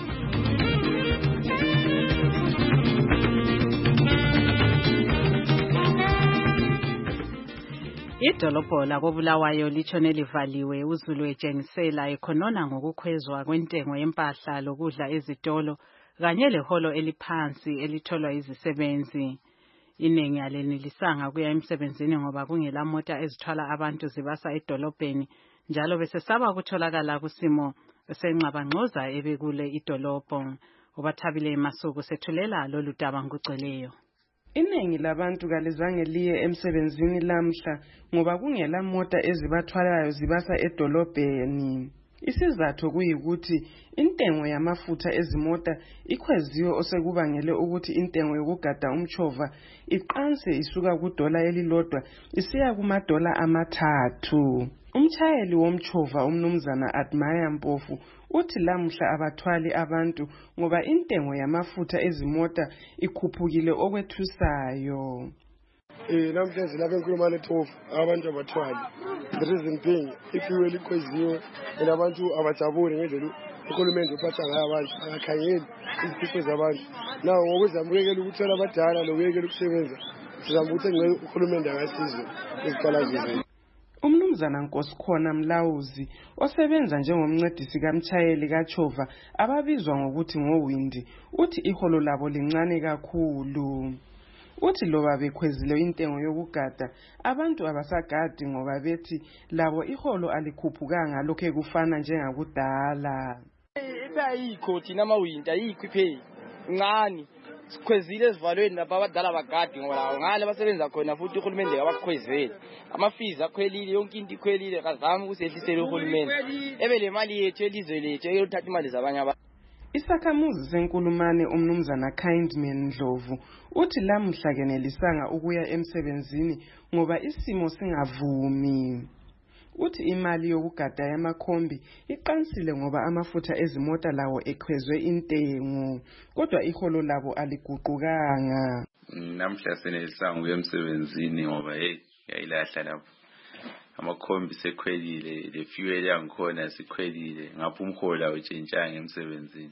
Idolobho lakobulawayo litshone livaliwe uzulu etshengisela ikhonona ngokukhwezwa kwentengo yempahla lokudla ezitolo kanye leholo eliphansi elitholwa izisebenzi. Inengi alenelisanga kuya emsebenzini ngoba kungela mota ezithwala abantu zibasa edolobheni njalo besesaba ukutholakala kusimo senxabangxoza ebekule idolobho. Ubathabile eMasuku sethulela lolu daba ngugcweleyo. Inengi labantu kalizange liye emsebenzini lamhla ngoba kungela mota ezibathwalayo zibasa edolobheni. Isizathu kuyikuthi intengo yamafutha ezimota ikhweziwe osekubangele ukuthi intengo yokugada umchova iqanse isuka kudola elilodwa isiya kumadola amathathu. Umchayeli womchova umnumzana Admire Mpofu uthi lamhla abathwali abantu ngoba intengo yamafutha ezimota ikhuphukile okwethusayo. Eh namhlanje lapha enkulumo lefofu abantu abathwali the reason being ifuel ikweziwe abantu abajabule ngendlela uhulumende uphatha ngayo abantu akakhangeli izifiso zabantu nawo ngokuzamukela ukuthola abadala lokuyekela ukusebenza sizama ukuthi ngeke uhulumende akasize ezikalazini. Umnumzana Nkosikhona Mlawuzi osebenza njengomncedisi kamchayeli kaChova ababizwa ngokuthi ngoWindi uthi iholo labo lincane kakhulu. Uthi loba bekhwezile intengo yokugada abantu abasagadi ngoba bethi labo iholo alikhuphukanga lokho kufana njengakudala. Iba yikho thina mawinta yikho ipheli ncane sikhwezile esivalweni lapha abadala bagadi ngoba ngale basebenza khona futhi uhulumende abakhwezele amafizi akhwelile yonke into ikhwelile kazama ukusehlisela uhulumende ebe le mali yethu elizwe lethu eyothatha imali zabanye abantu. Isakhamuzi senkulumane umnumzana Kindman Ndlovu uthi lamhla kenelisanga ukuya emsebenzini ngoba isimo singavumi. Uthi imali yokugada yamakhombi iqansile ngoba amafutha ezimota lawo ekhwezwe intengo kodwa iholo labo aliguqukanga. Namhla senelisanga ukuya emsebenzini ngoba hey yayilahla lapho amakhombi sekhwelile le fuel yangikhona sikhwelile ngapha umhola utshintshanga emsebenzini.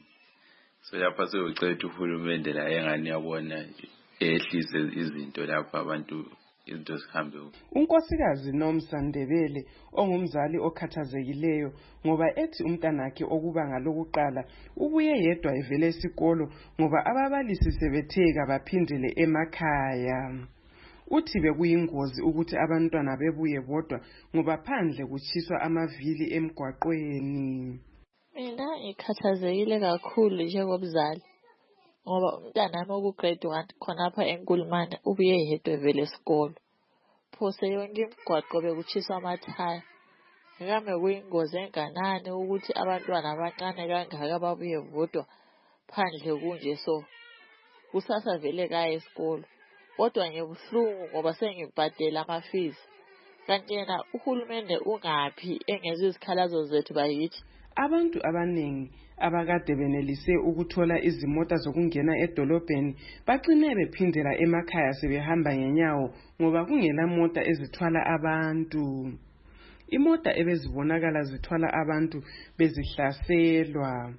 So lapha seyocela uhulumende la engani yabona ehlise izinto lapha abantu izinto zihambe. Unkosikazi Nomsa Ndebele ongumzali okhathazekileyo ngoba ethi umntanakhe okubanga lokuqala ubuye yedwa evele esikolo ngoba ababalisi sebetheka baphindele emakhaya. Uthi bekuyingozi ukuthi abantwana bebuye bodwa ngoba phandle kuchiswa amavili emgwaqweni. Mina ngikhathazekile kakhulu njengomzali ngoba umntana wami oku-grade one khonapha eNkulumane ubuye yedwa vele esikolo. Phose yonke imigwaqo bekutshiswa amathaya. Ngame kuyingozi enganani ukuthi abantwana abancane kangaka babuye vodwa phandle kunje so. Kusasa vele kaya esikolo. Kodwa ngibuhlungu ngoba sengibhadela ama-fees. Kanti yena uhulumende ungaphi engezwe izikhalazo zethu bayithi. Abantu abaningi abakade benelise ukuthola izimota zokungena edolobheni bagcine bephindela emakhaya sebehamba ngenyawo ngoba kungela mota ezithwala abantu. Imota ebezibonakala zithwala abantu bezihlaselwa.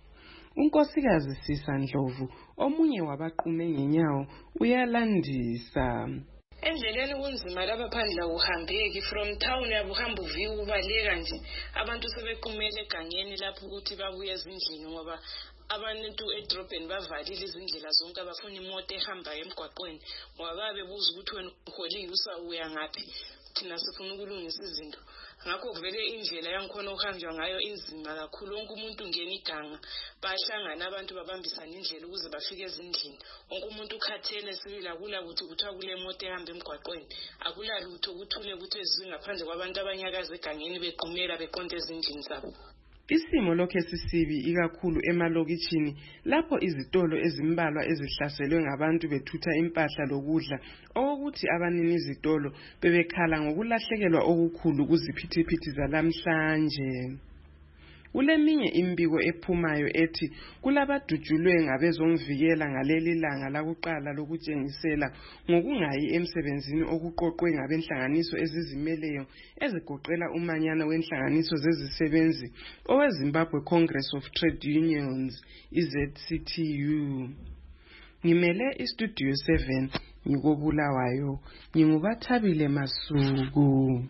Unkosikazi Sisa Ndlovu omunye wabaqume ngenyawo uyalandisa. Endleleni kunzima lapha phandle uhambeki from town yabuhamba uvika ubaleka nje abantu sebequmele egangeni lapho ukuthi babuye ezindlini ngoba abantu edrobheni bavalile izindlela zonke abafuna imoto ehamba emgwaqweni ngoba babebuza ukuthi wena uholile usawuya ngaphi thina sifuna ukulungisa izinto. Ngakho vele indlela yangikhona ukuhanjwa ngayo inzima kakhulu. Wonke umuntu ungena iganga bahlangana abantu babambisana indlela ukuze bafike ezindlini. Wonke umuntu ukhathele sibila kula ukuthi kuthiwa kule moto ehamba emgwaqweni akula lutho kuthule ukuthi ezwi ngaphandle kwabantu abanyakaza egangeni bequmela beqonde ezindlini zabo. Isimo lokho sisibi ikakhulu emalokitshini lapho izitolo ezimbalwa ezihlaselwe ngabantu bethutha impahla lokudla okokuthi abanini izitolo bebekhala ngokulahlekelwa okukhulu kuziphithiphithi zalamhlanje. Kuleminye imbiko ephumayo ethi kulabadujulwe ngabezomvikela ngaleli langa lakuqala lokutshengisela ngokungayi emsebenzini okuqoqwe ngabenhlanganiso ezizimeleyo ezigoqela umanyano wenhlanganiso zezisebenzi oweZimbabwe Congress of Trade Unions I-Z C T U. Ngimele iStudio seven ngikobulawayo ngingubathabile Masuku.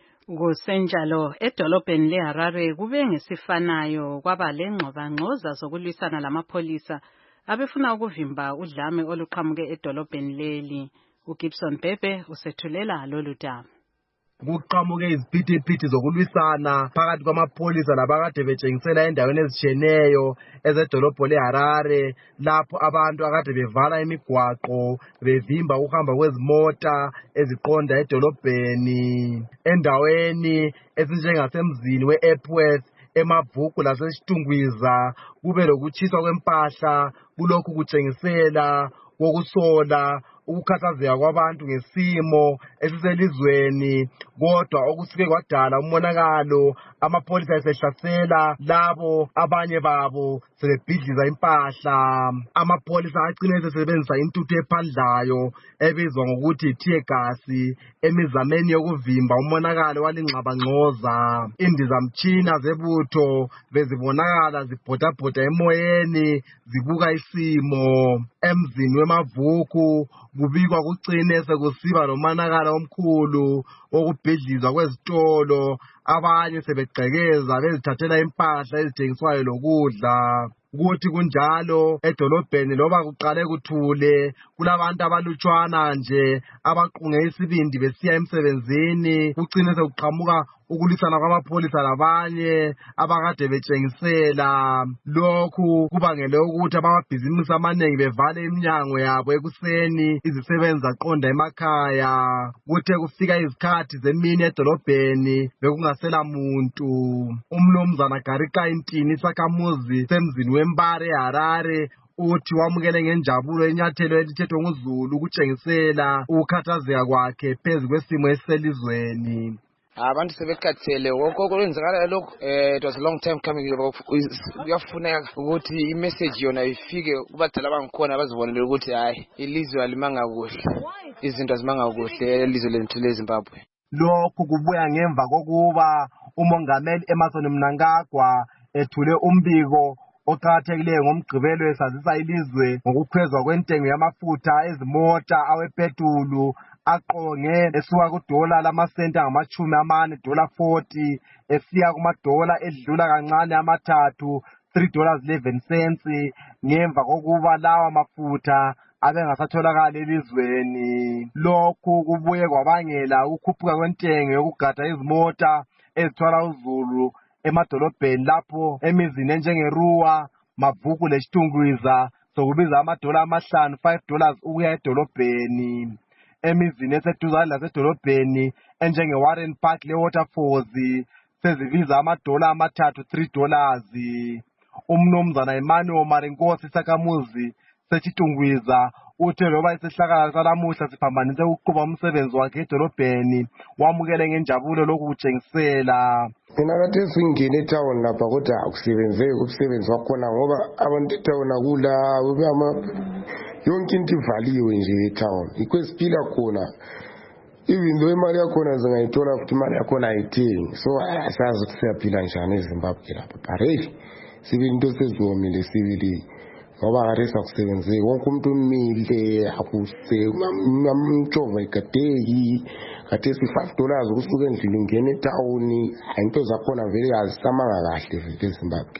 Kusenjalo edolobheni leHarare kube ngesifanayo kwaba lengxobanxoza zokulwisana lamapholisa abefuna ukuvimba udlame oluqhamuke edolobheni leli. uGibson Bebe usethulela lolu daba. Kuqhamuke iziphithiphithi zokulwisana phakathi kwamapholisa labakade betshengisela endaweni ezitshiyeneyo ezedolobho leHarare lapho abantu akade bevala imigwaqo bevimba ukuhamba kwezimota eziqonda edolobheni endaweni ezinjengasemzini we-Epworth eMabhuku lasesitungwiza kube lokutshiswa kwempahla kulokhu kutshengisela kokusola ukukhathazeka kwabantu ngesimo esiselizweni kodwa okusike kwadala umonakalo amapholisa esehlasela labo abanye babo sebebhidliza impahla. Amapholisa agcine esebenzisa intuthu ephandlayo ebizwa ngokuthi tear gas emizameni yokuvimba umonakalo walingxabangxoza. Indizamtshina zebutho bezibonakala zibhodabhoda emoyeni zibuka isimo. Emzini weMabhuku kubikwa kucine sekusiba lomonakalo omkhulu wokubhidlizwa kwezitolo abanye sebegqekeza bezithathela impahla ezithengiswayo lokudla. Kuthi kunjalo edolobheni loba kuqale kuthule kulabantu abalutshwana nje abaqunge isibindi besiya emsebenzini kucine sekuqhamuka ukulwisana kwamapholisa labanye abakade betshengisela. Lokhu kubangele ukuthi amabhizimusi amanengi bevale iminyango yabo ekuseni izisebenzi zaqonda emakhaya. Kuthe kufika izikhathi zemini edolobheni bekungasela muntu. Umnumzana Garika Intini isakhamuzi semzini weMbare eHarare uthi wamukele ngenjabulo inyathelo elithethwe nguZulu ukutshengisela ukukhathazeka kwakhe phezu kwesimo esiselizweni. Abantu sebekhathele wonke okwenzakala lokho eh it was a long time coming. Kuyafuneka ukuthi imessage yona ifike kubadala abangikhona bazibonele ukuthi hayi ilizwe alimanga kuhle izinto azimanga kuhle elizwe lethu leZimbabwe. Lokhu kubuya ngemva kokuba umongameli Emmerson Mnangagwa ethule umbiko oqhathekile ngomgqibelo esazisa ilizwe ngokukhwezwa kwentengo yamafutha ezimota awepetulu aqonge esuka kudola lamasenti angamachumi amane dollar forty esiya kumadola edlula kancane amathathu three dollars eleven cents ngemva kokuba lawa mafutha abengasatholakala elizweni. Lokhu kubuye kwabangela ukukhuphuka kwentengo yokugada izimota ezithwala uZulu emadolobheni lapho emizini enjengeRuwa, Mabhuku lesitungwiza sokubiza amadola amahlanu five dollars ukuya edolobheni. Emizini eseduzane lasedolobheni enjenge Warren Park le Waterfalls sezibiza amadola amathathu three dollars. Umnumzana Emmanuel Marinkosi Sakamuzi seChitungwiza uthe loba isihlakala salamuhla siphambanise ukuqhuba umsebenzi wakhe edolobheni wamukele ngenjabulo lokutshengisela. Mina kade singene etown lapha kodwa akusebenzeki umsebenzi wakhona ngoba abantu etown akula ubama yonke into ivaliwe nje etown. Ikwesipila khona even though imali yakhona zingayithola futhi imali yakhona ayithengi. So asazi ukuthi siyaphila njani eZimbabwe lapha. Bareli sibili into sezomile sibili ngoba ngare sakusebenzeki wonke umuntu umile akuse umjova ikadeki kade si five dollars ukusuka endlini ngene etown into zakhona vele azisamanga kahle vele eZimbabwe.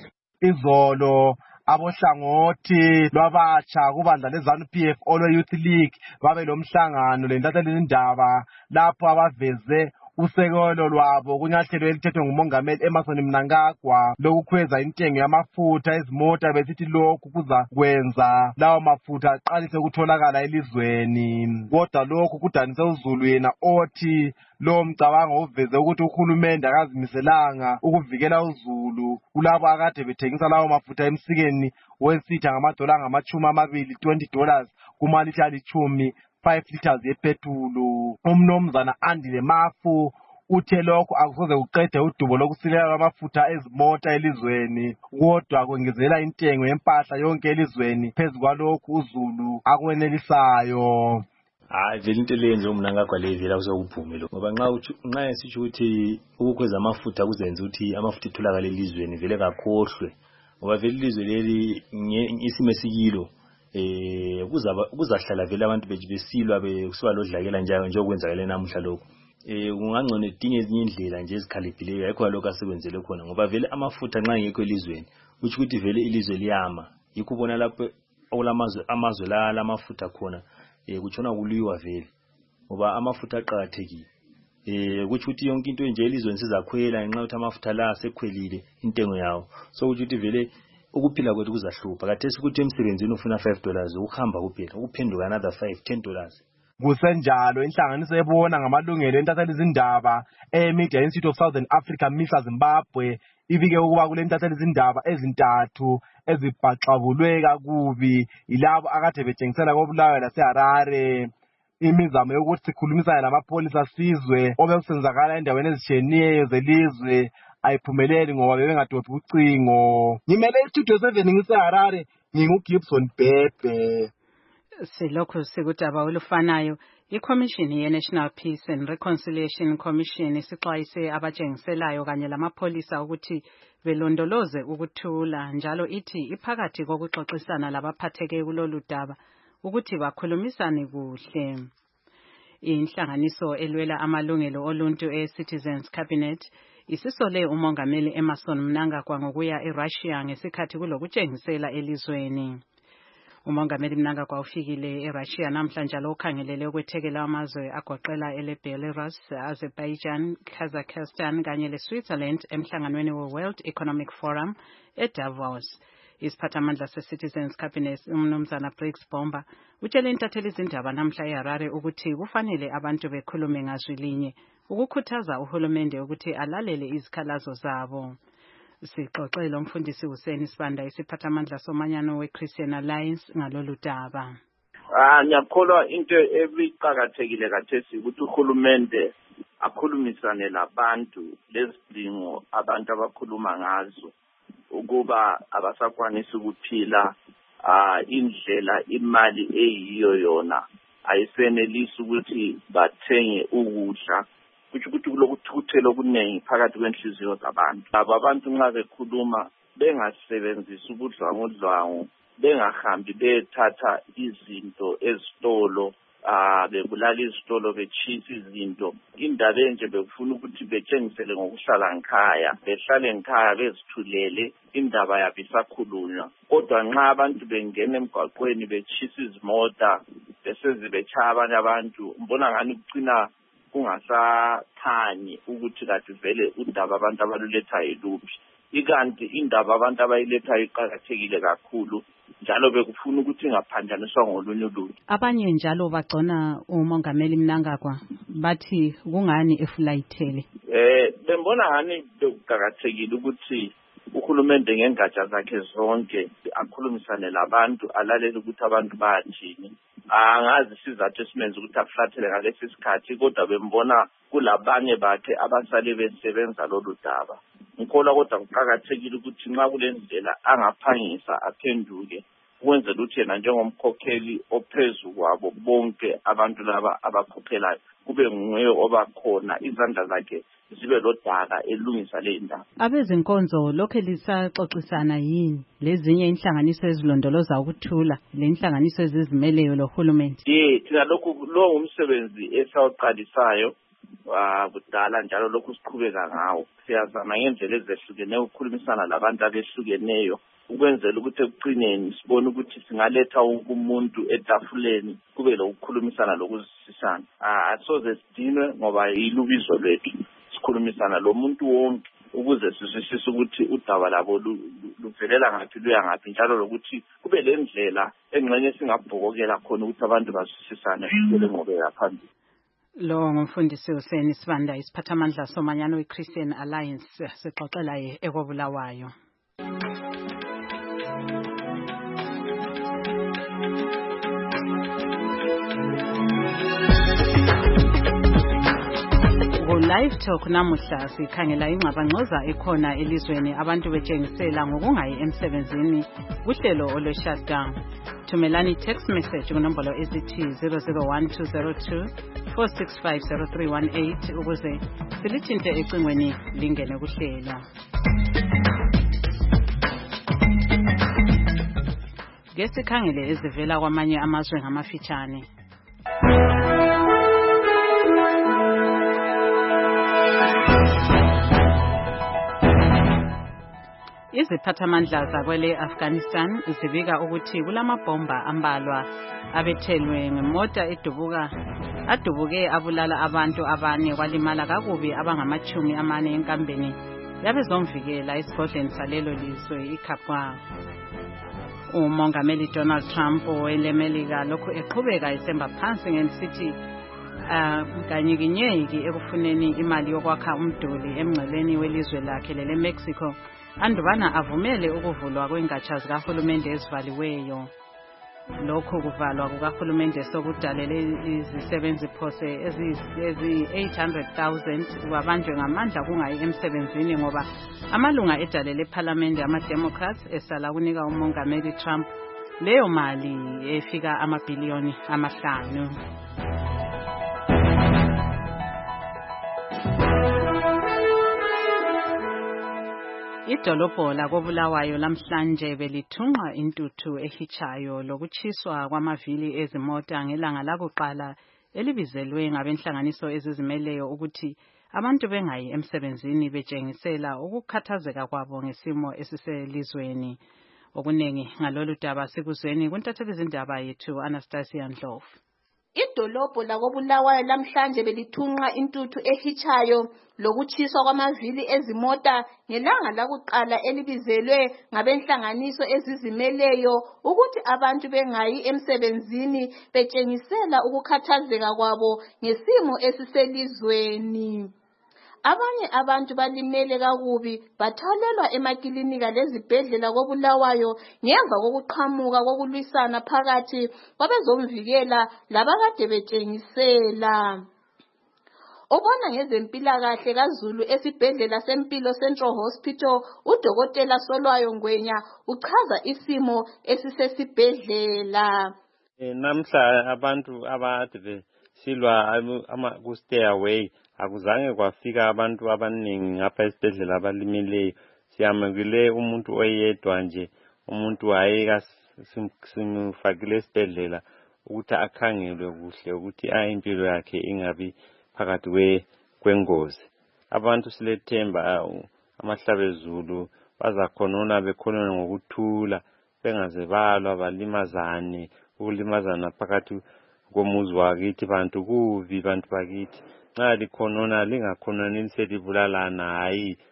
Izolo abohlangothi lwabatsha kubandla leZANU P F All Youth League babe lomhlangano lentathelisa izindaba lapho abaveze usekelo lwabo kunyahlelo elithethwe ngumongameli Emmerson Mnangagwa lokukhweza intengo yamafutha ezimota besithi lokhu kuza kwenza lawo mafutha aqalise ukutholakala elizweni. Kodwa lokhu kudanise uZulu yena othi lo mcabango uveze ukuthi uhulumende akazimiselanga ukuvikela uZulu kulabo akade bethengisa lawo mafutha emsikeni wesitha ngamadola ngamachumi amabili twenty dollars kumalitha lichumi five liters yepetrolu. Umnomzana Andile Mafu uthe lokho akusoze kuqede udubo lokusilela lwamafutha ezimota elizweni kodwa kwengezela intengo yempahla yonke elizweni phezu kwalokhu uZulu akwenelisayo. Hayi vele into lenze uMnangagwa levela kuzokuphuma lo ngoba nxa nxa esitsho ukuthi ukukhweza amafutha kuzenza ukuthi amafutha etholakala elizweni vele kakhohlwe ngoba vele ilizwe leli isimo esikilo eh kuzaba kuzahlala vele abantu besilwa bekusiba lodlakela njalo njengokwenzakala namuhla lokho. Eh kungangcono idinge ezinye indlela nje ezikhaliphileyo ayikho lokho asekwenzele khona ngoba vele amafutha nxa ngekho elizweni uthi ukuthi vele ilizwe liyama yikho ubona lapho okulamazwe amazwe la lamafutha khona eh kutshona kuliwa vele ngoba amafutha aqhakathekile. Eh kuthi ukuthi yonke into nje elizweni sizakhwela ngenxa ukuthi amafutha la asekhwelile intengo yawo so kuthi ukuthi vele ukuphila kwethu kuzahlupha kade sikuthi emsebenzini ufuna five dollars ukuhamba kuphela ukuphenduka another five ten dollars. Kusenjalo inhlanganiso ebona ngamalungelo entathelisa izindaba eMedia Institute of Southern Africa Misa Zimbabwe ibike ukuba kule ntathelisa izindaba ezintathu ezibhaxabulwe kakubi ilabo akade betshengisela koBulawayo laseHarare. Imizamo yokuthi sikhulumisana lamapholisa sizwe obekusenzakala endaweni ezitshiyeneyo zelizwe ayiphumeleli ngoba bebengadophi ucingo. Ngimele istudio seven ngiseHarare nginguGibson Bebe. Silokhu sikudaba olufanayo iCommission ye-National Peace and Reconciliation Commission isixwayise abatshengiselayo kanye lamapholisa ukuthi belondoloze ukuthula njalo ithi iphakathi kokuxoxisana labaphatheke kulolu daba ukuthi bakhulumisane kuhle. Inhlanganiso elwela amalungelo oluntu e-Citizens Cabinet isisole umongameli Emmerson Mnangagwa ngokuya eRussia ngesikhathi kulokutshengisela elizweni. Umongameli Mnangagwa ufikile eRussia namhlanje lokhangelele ukwethekela amazwe agoqela eleBelarus, Azerbaijan, Kazakhstan kanye leSwitzerland emhlanganweni we-World Economic Forum eDavos. Isiphathamandla se-Citizens Cabinet umnumzana Briggs Bomba utshele intatheli izindaba namhla eHarare ukuthi kufanele abantu bekhulume ngazwi linye ukukhuthaza uhulumende ukuthi alalele izikhalazo zabo. Sixoxele umfundisi Hussein Sibanda isiphathamandla somanyano we-Christian Alliance ngalolu daba. Ah ngiyakholwa into ebiqhakathekile kathesi ukuthi uhulumende akhulumisane labantu lezidingo abantu abakhuluma ngazo ukuba abasakwanisa ukuphila ah indlela imali eyiyo yona ayisenelisi ukuthi bathenge ukudla kuthi ukuthi kulokuthuthela okuningi phakathi kwenhliziyo zabantu. Laba abantu nxa bekhuluma bengasebenzisi ubudlwangudlwangu bengahambi bethatha izinto ezitolo ah bebulala izitolo betshisa izinto indaba enje bekufuna ukuthi betshengisele ngokuhlala ngikhaya behlale ngikhaya bezithulele indaba yabo isakhulunywa kodwa nxa abantu bengena emgwaqweni betshisa izimota besezibetshaya abanye abantu mbona ngani kucina kungasakhanyi ukuthi kathi vele udaba abantu abaluletha yiluphi ikanti indaba abantu abayiletha iqakathekile kakhulu njalo bekufuna ukuthi ingaphanjaniswa ngolunye uluntu. Abanye njalo bagcona umongameli Mnangagwa bathi kungani efulayithele. Eh bembona hani bekuqakathekile ukuthi uhulumende ngengatsha zakhe zonke akhulumisane labantu alalele ukuthi abantu bayathini. Angazi sizathu esimenza ukuthi aflathele ngalesi sikhathi kodwa bembona kulabanye bakhe abasale besebenza lolu daba. Ngikholwa kodwa kuqakathekile ukuthi nxa kulendlela angaphangisa aphenduke ukwenzela ukuthi yena njengomkhokheli ophezulu kwabo bonke abantu laba abakhokhelayo kube nguye obakhona izandla zakhe zibe lodaka elungisa le ndaba. Abezinkonzo lokho lisaxoxisana yini lezinye inhlanganiso ezilondoloza ukuthula le inhlanganiso ezizimeleyo lohulumende? Eh thina lokhu lo umsebenzi esawuqalisayo kudala njalo lokhu siqhubeka ngawo. Siyazama ngendlela ezehlukeneyo ukukhulumisana labantu abehlukeneyo ukwenzela ukuthi ekuqineni sibone ukuthi singaletha umuntu etafuleni kube lokukhulumisana lokuzisisana. Asoze sidinwe ngoba yilubizo lwethu sikhulumisana lo muntu wonke ukuze sizwisise ukuthi udaba labo luvelela ngaphi luya ngaphi njalo lokuthi kube lendlela engxenye singabhokokela khona ukuthi abantu bazwisisane kule ngobe yaphambili. Lo ngumfundisi uSeni Sibanda isiphathamandla somanyano weChristian Alliance sixoxela ye ekobulawayo. Live Talk namuhla sikhangela ingxabangxoza ekhona elizweni abantu betshengisela ngokungayi emsebenzini kuhlelo olo shutdown. Thumelani text message kunombolo ezithi zero zero one two zero two four six five zero three one eight ukuze silithinte ecingweni lingene kuhlelo. Ngesikhangele ezivela kwamanye amazwe ngamafitshane. Iziphathamandla zakwele Afghanistan zibika ukuthi kulamabhomba ambalwa abethelwe ngemota edubuka adubuke abulala abantu abane kwalimala kakubi abangamachumi amane enkambeni yabezomvikela esigodleni salelo lizwe iKabul. Umongameli Donald Trump welemelika lokhu eqhubeka esemba phansi ngesithi kanyikinyeki ekufuneni imali yokwakha umduli emngceleni welizwe lakhe lele Mexico andubana avumele ukuvulwa kwengatsha zikahulumende ezivaliweyo. Lokho kuvalwa kukahulumende sokudalele izisebenzi phose ezi eight hundred thousand wabanjwe ngamandla kungayi emsebenzini ngoba amalunga edalele eParliament ama-Democrats esala kunika umongameli Trump leyo mali efika amabhiliyoni amahlanu. Idolobho lakobulawayo lamhlanje belithunqa intuthu ehichayo lokuchiswa kwamavili ezimota ngelanga lakuqala elibizelwe ngabenhlanganiso ezizimeleyo ukuthi abantu bengayi emsebenzini betshengisela ukukhathazeka kwabo ngesimo esiselizweni. Okunengi ngalolu daba sikuzweni kuntatheli izindaba yethu Anastasia Ndlovu. Idolobho lakobulawayo lamhlanje belithunqa intuthu ehichayo lokuchiswa kwamavili ezimota ngelanga lakuqala elibizelwe ngabenhlanganiso ezizimeleyo ukuthi abantu bengayi emsebenzini betshengisela ukukhathazeka kwabo ngesimo esiselizweni. Abanye abantu balimele kakubi bathalelwa emakilinika lezibhedlela kobulawayo ngemva kokuqhamuka kokulwisana phakathi kwabezomvikela labakade betshengisela. Obona ngezempilakahle kaZulu esibhedlela sempilo Central Hospital udokotela Solwayo Ngwenya uchaza isimo esisesibhedlela. Namhla abantu abade silwa ama ku stairway akuzange kwafika abantu abaningi ngapha esibhedlela abalimeleyo. Siyamukile umuntu oyedwa nje umuntu wayeka simfakile esibhedlela ukuthi akhangelwe kuhle ukuthi impilo yakhe ingabi phakathi kwe kwengozi. Abantu silethemba amahlabezulu bazakhonona bekhonona ngokuthula bengaze balwa balimazane ukulimazana phakathi komuzi wakithi bantu kuvi bantu bakithi nxa likhonona lingakhonona niselibulalana hayi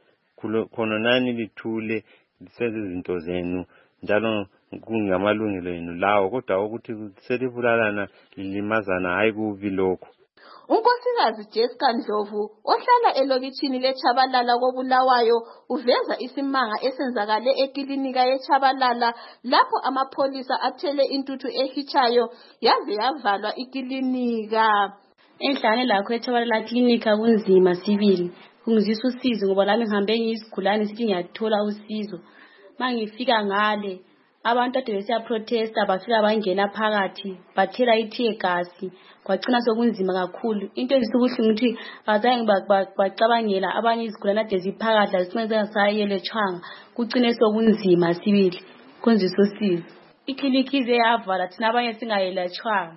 khona nani lithule lisenze izinto zenu njalo kungamalungelo yenu lawo kodwa ukuthi selibulalana lilimazana hayi kubi lokho. Unkosikazi Jessica Ndlovu ohlala elokitshini leChabalala koBulawayo uveza isimanga esenzakale ekilinika yeChabalala lapho amapholisa athele intuthu ehitshayo yaze yavalwa ikilinika. Enhlane lakho eChabalala klinika kunzima sibili kungizisa usizo ngoba lami ngihambe ngiyisigulane sithi ngiyathola usizo mangifika ngale abantu ade besiya protesta bafika bangena phakathi bathela itear gas kwagcina sokunzima kakhulu into ezisubuhlungu ukuthi bazange bacabangela abanye izigulane ade ziphakathi lazincenze ngasayelechwanga kucine sokunzima sibili kunzisa usizo ikliniki ize yavala thina abanye singayelechwanga.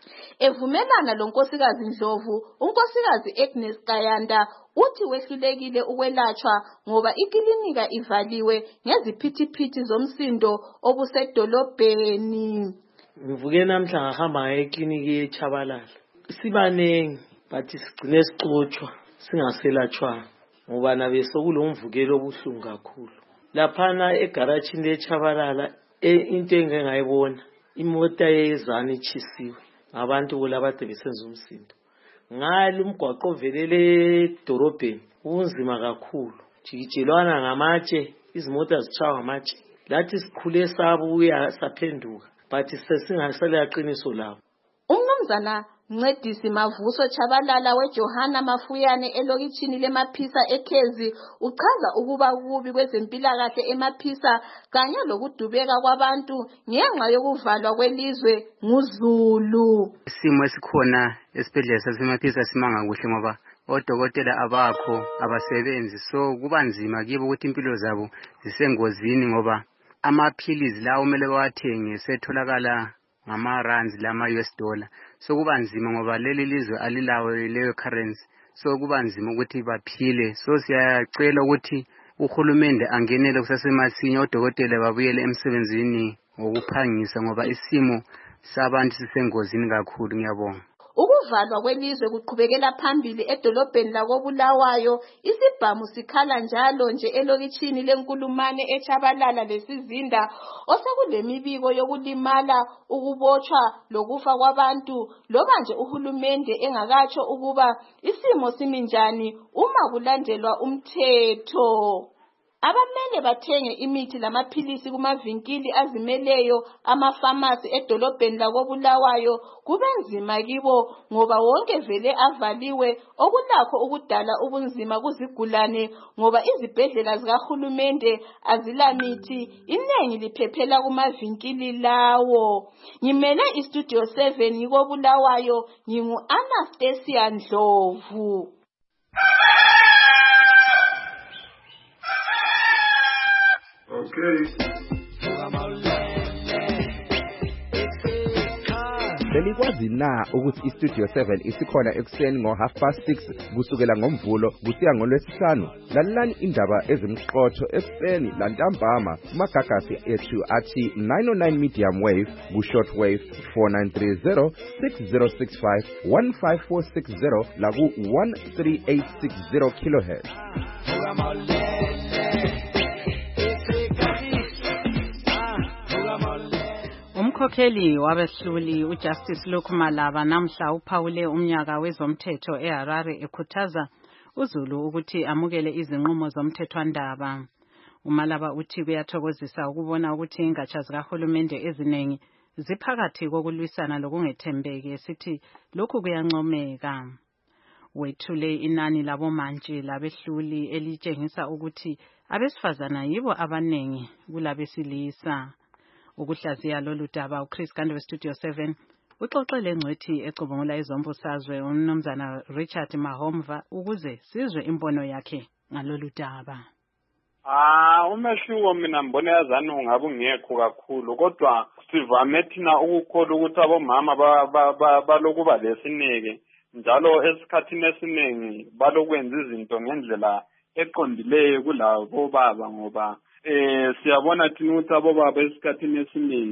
Evumelana lo nkosikazi Ndlovu unkosikazi Agnes Kayanda uthi wehlulekile ukwelatshwa ngoba ikilinika ivaliwe ngeziphithiphithi zomsindo obusedolobheni. Ngivuke namhla ngahamba ekliniki yeChabalala sibanengi bathi sigcine sixotshwa singaselatshwa ngoba nabe sokulomvukelo obuhlungu kakhulu laphana egarage leChabalala into engengayibona imota yezana ichisiwe abantu kulabade besenza umsindo ngalo umgwaqo velele edorobheni unzima kakhulu jikijelwana ngamatshe izimota zichawa ngamatshe lathi sikhule sabuya saphenduka bathi sesingasele yaqiniso lawo. Umnumzana Ncedisi Mavuso Chabalala weJohana Mafuyane elokitshini leMaphisa eKhezi uchaza ukuba kubi kwezempilakahle eMaphisa kanye lokudubeka kwabantu ngenxa yokuvalwa kwelizwe nguZulu. Isimo esikhona esibhedlela saseMaphisa simanga kuhle ngoba odokotela abakho abasebenzi so kuba nzima kibo ukuthi impilo zabo zisengozini ngoba amaphilizi lawo kumele bawathenge setholakala ngama rands lama U S dollar so kuba nzima ngoba leli lizwe alilawo leyo currency so kuba nzima ukuthi baphile so siyacela ukuthi uhulumende angenele kusasemasinya odokotela babuyele emsebenzini ngokuphangisa ngoba isimo sabantu sisengozini kakhulu. Ngiyabonga. Ukuvalwa kwelizwe kuqhubekela phambili edolobheni lakoBulawayo isibhamu sikhala njalo nje elokitshini lenkulumane eChabalala lesizinda osekulemibiko yokulimala ukubotshwa lokufa kwabantu loba nje uhulumende engakatsho ukuba isimo siminjani uma kulandelwa umthetho. Abamele bathenge imithi lamaphilisi kumavinkili azimeleyo amafamasi edolobheni lakoBulawayo kubenzima kibo ngoba wonke vele avaliwe okulakho ukudala ubunzima kuzigulane ngoba izibhedlela zikahulumende azilamithi inengi liphephela kumavinkili lawo. Ngimele istudio seven yikoBulawayo ngingu Anastasia Ndlovu. Okay. Belikwazi na ukuthi iStudio seven isikhona ekuseni ngo half past six kusukela ngomvulo kusiya ngolwesihlanu. Lalelani indaba ezimqotho ekuseni lantambama kumagagasi ethu athi nine oh nine medium wave ku short wave four nine three zero six zero six five one five four six zero la ku one three eight six zero kilohertz. Umkhokheli wabehluli uJustice Luke Malaba namhla uphawule umnyaka wezomthetho eHarare ekhuthaza uZulu ukuthi amukele izinqumo zomthethwandaba. uMalaba uthi kuyathokozisa ukubona ukuthi ingatsha zikahulumende eziningi ziphakathi kokulwisana lokungethembeki sithi lokhu kuyancomeka. Wethule inani labomantshi labehluli elitshengisa ukuthi abesifazana yibo abanengi kulabesilisa. Ukuhlaziya lolu daba uChris Gande weStudio seven uxoxele ngcwethi ecubungula izombusazwe umnumzana Richard Mahomva ukuze sizwe imbono yakhe ngalolu daba. Ah umehluko mina mbona yazani ungabe ungekho kakhulu kodwa sivame thina ukukholwa ukuthi abomama balokuba lesineke njalo esikhathini esiningi balokwenza izinto ngendlela eqondileyo kulabo baba ngoba eh siyabona thina ukuthi abobaba esikhathini esiningi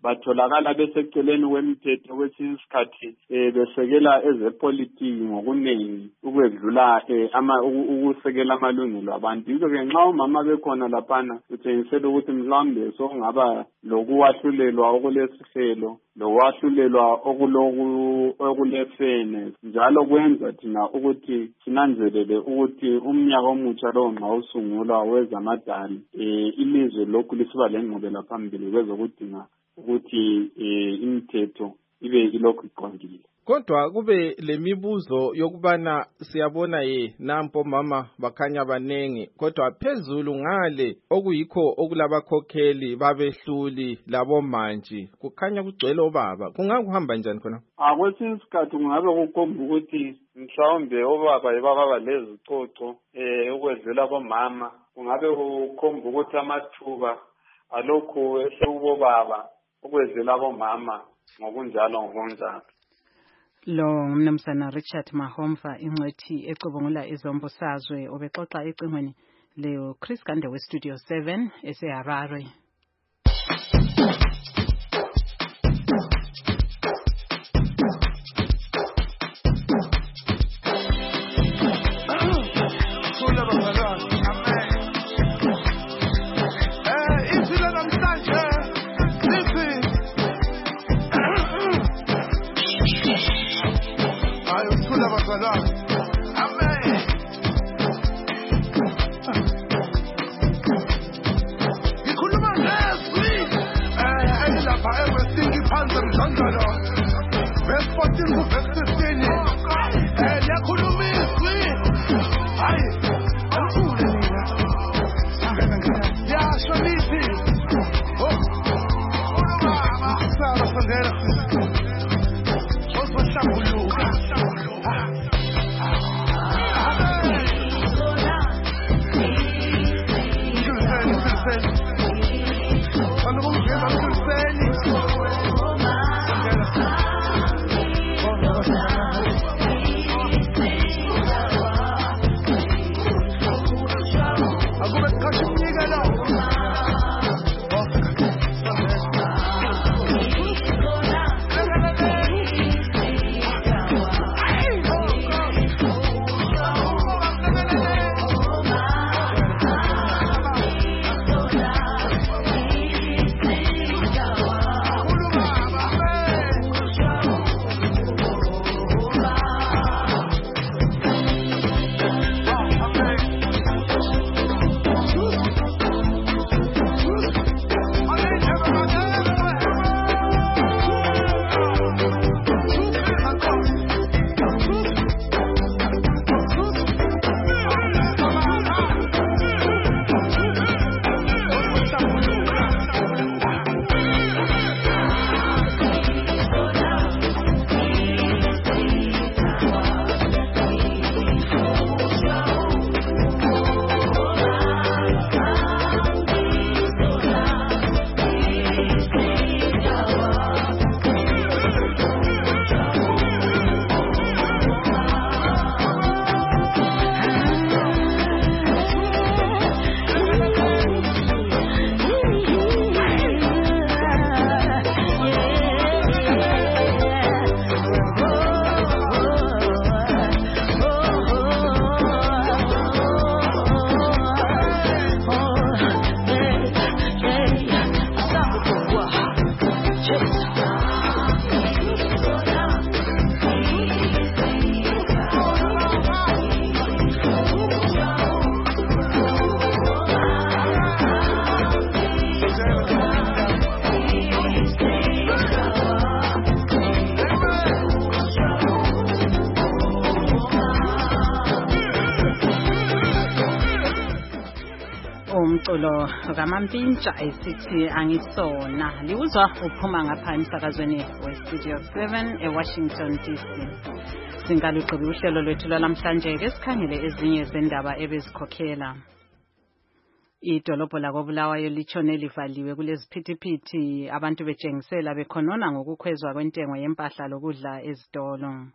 batholakala beseceleni kwemithetho kwesinye isikhathi um besekela ezepolitiki ngokuningi ukwedlula um ama ukusekela amalungelo abantu. Yikho-ke nxa umama bekhona laphana kutshengisela ukuthi mhlawumbe sokungaba lokuwahlulelwa okulesihlelo lokwahlulelwa okulefene njalo kwenza thina ukuthi sinanzelele ukuthi umnyaka omutsha lowo nxa usungulwa wezamadali um ilizwe lokhu lisiba lengqubela phambili kwezokudinga ukuthi um imithetho ibe ilokhu iqondile. Kodwa kube lemibuzo yokubana siyabona ye nampo mama bakhanya banengi kodwa phezulu ngale okuyikho okulabakhokheli babehluli labo manje kukhanya kugcwele obaba kungakuhamba njani khona? Ah kwesinye isikhathi kungabe kukhomba ukuthi mhlawumbe obaba yibaba lezicoco eh ukwedlula bomama kungabe kukhomba ukuthi amathuba alokhu esebobaba ukwedlula bomama ngokunjalo ngokunjalo. Lo mnumzana Richard Mahomva ingcwethi ecubungula izombusazwe obexoxa ecingweni Leo Chris Gande we Studio seven eseHarare. umculo kaMampintsha esithi angisona liuzwa uphuma ngapha emsakazweni we-Studio seven eWashington D C. Singaluqobi uhlelo lwethu lwalamhlanje ke sikhangele ezinye zendaba ebezikhokhela. Idolobho lakoBulawayo litshone livaliwe kuleziphithiphithi abantu betshengisela bekhonona ngokukhwezwa kwentengo yempahla lokudla ezitolo.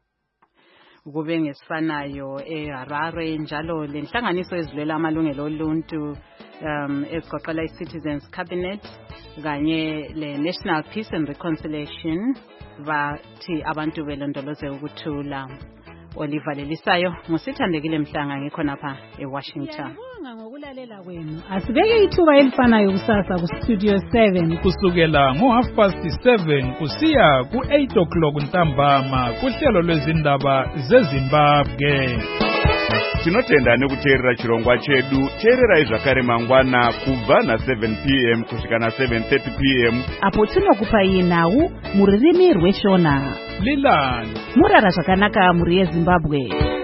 Kube ngesifanayo eHarare njalo lenhlanganiso ezilwela amalungelo oluntu um ezigoqela i-Citizens Cabinet kanye le-National Peace and Reconciliation bathi abantu belondoloze ukuthula. Oliver Lelisayo ngusithandekile Mhlanga ngikhonapha eWashington. Ngibonga ngokulalela kwenu. Asibeke ithuba elifanayo kusasa ku Studio seven kusukela ngo half past seven kusiya ku eight o'clock ntambama kuhlelo lwezindaba zeZimbabwe. Tinotenda nekuteerera chirongwa chedu. Teererai zvakare mangwana kubva na seven p m kusvika na seven thirty p m apo tinokupai nhau muririmi rweshona. Lilani Murara zvakanaka muri yeZimbabwe.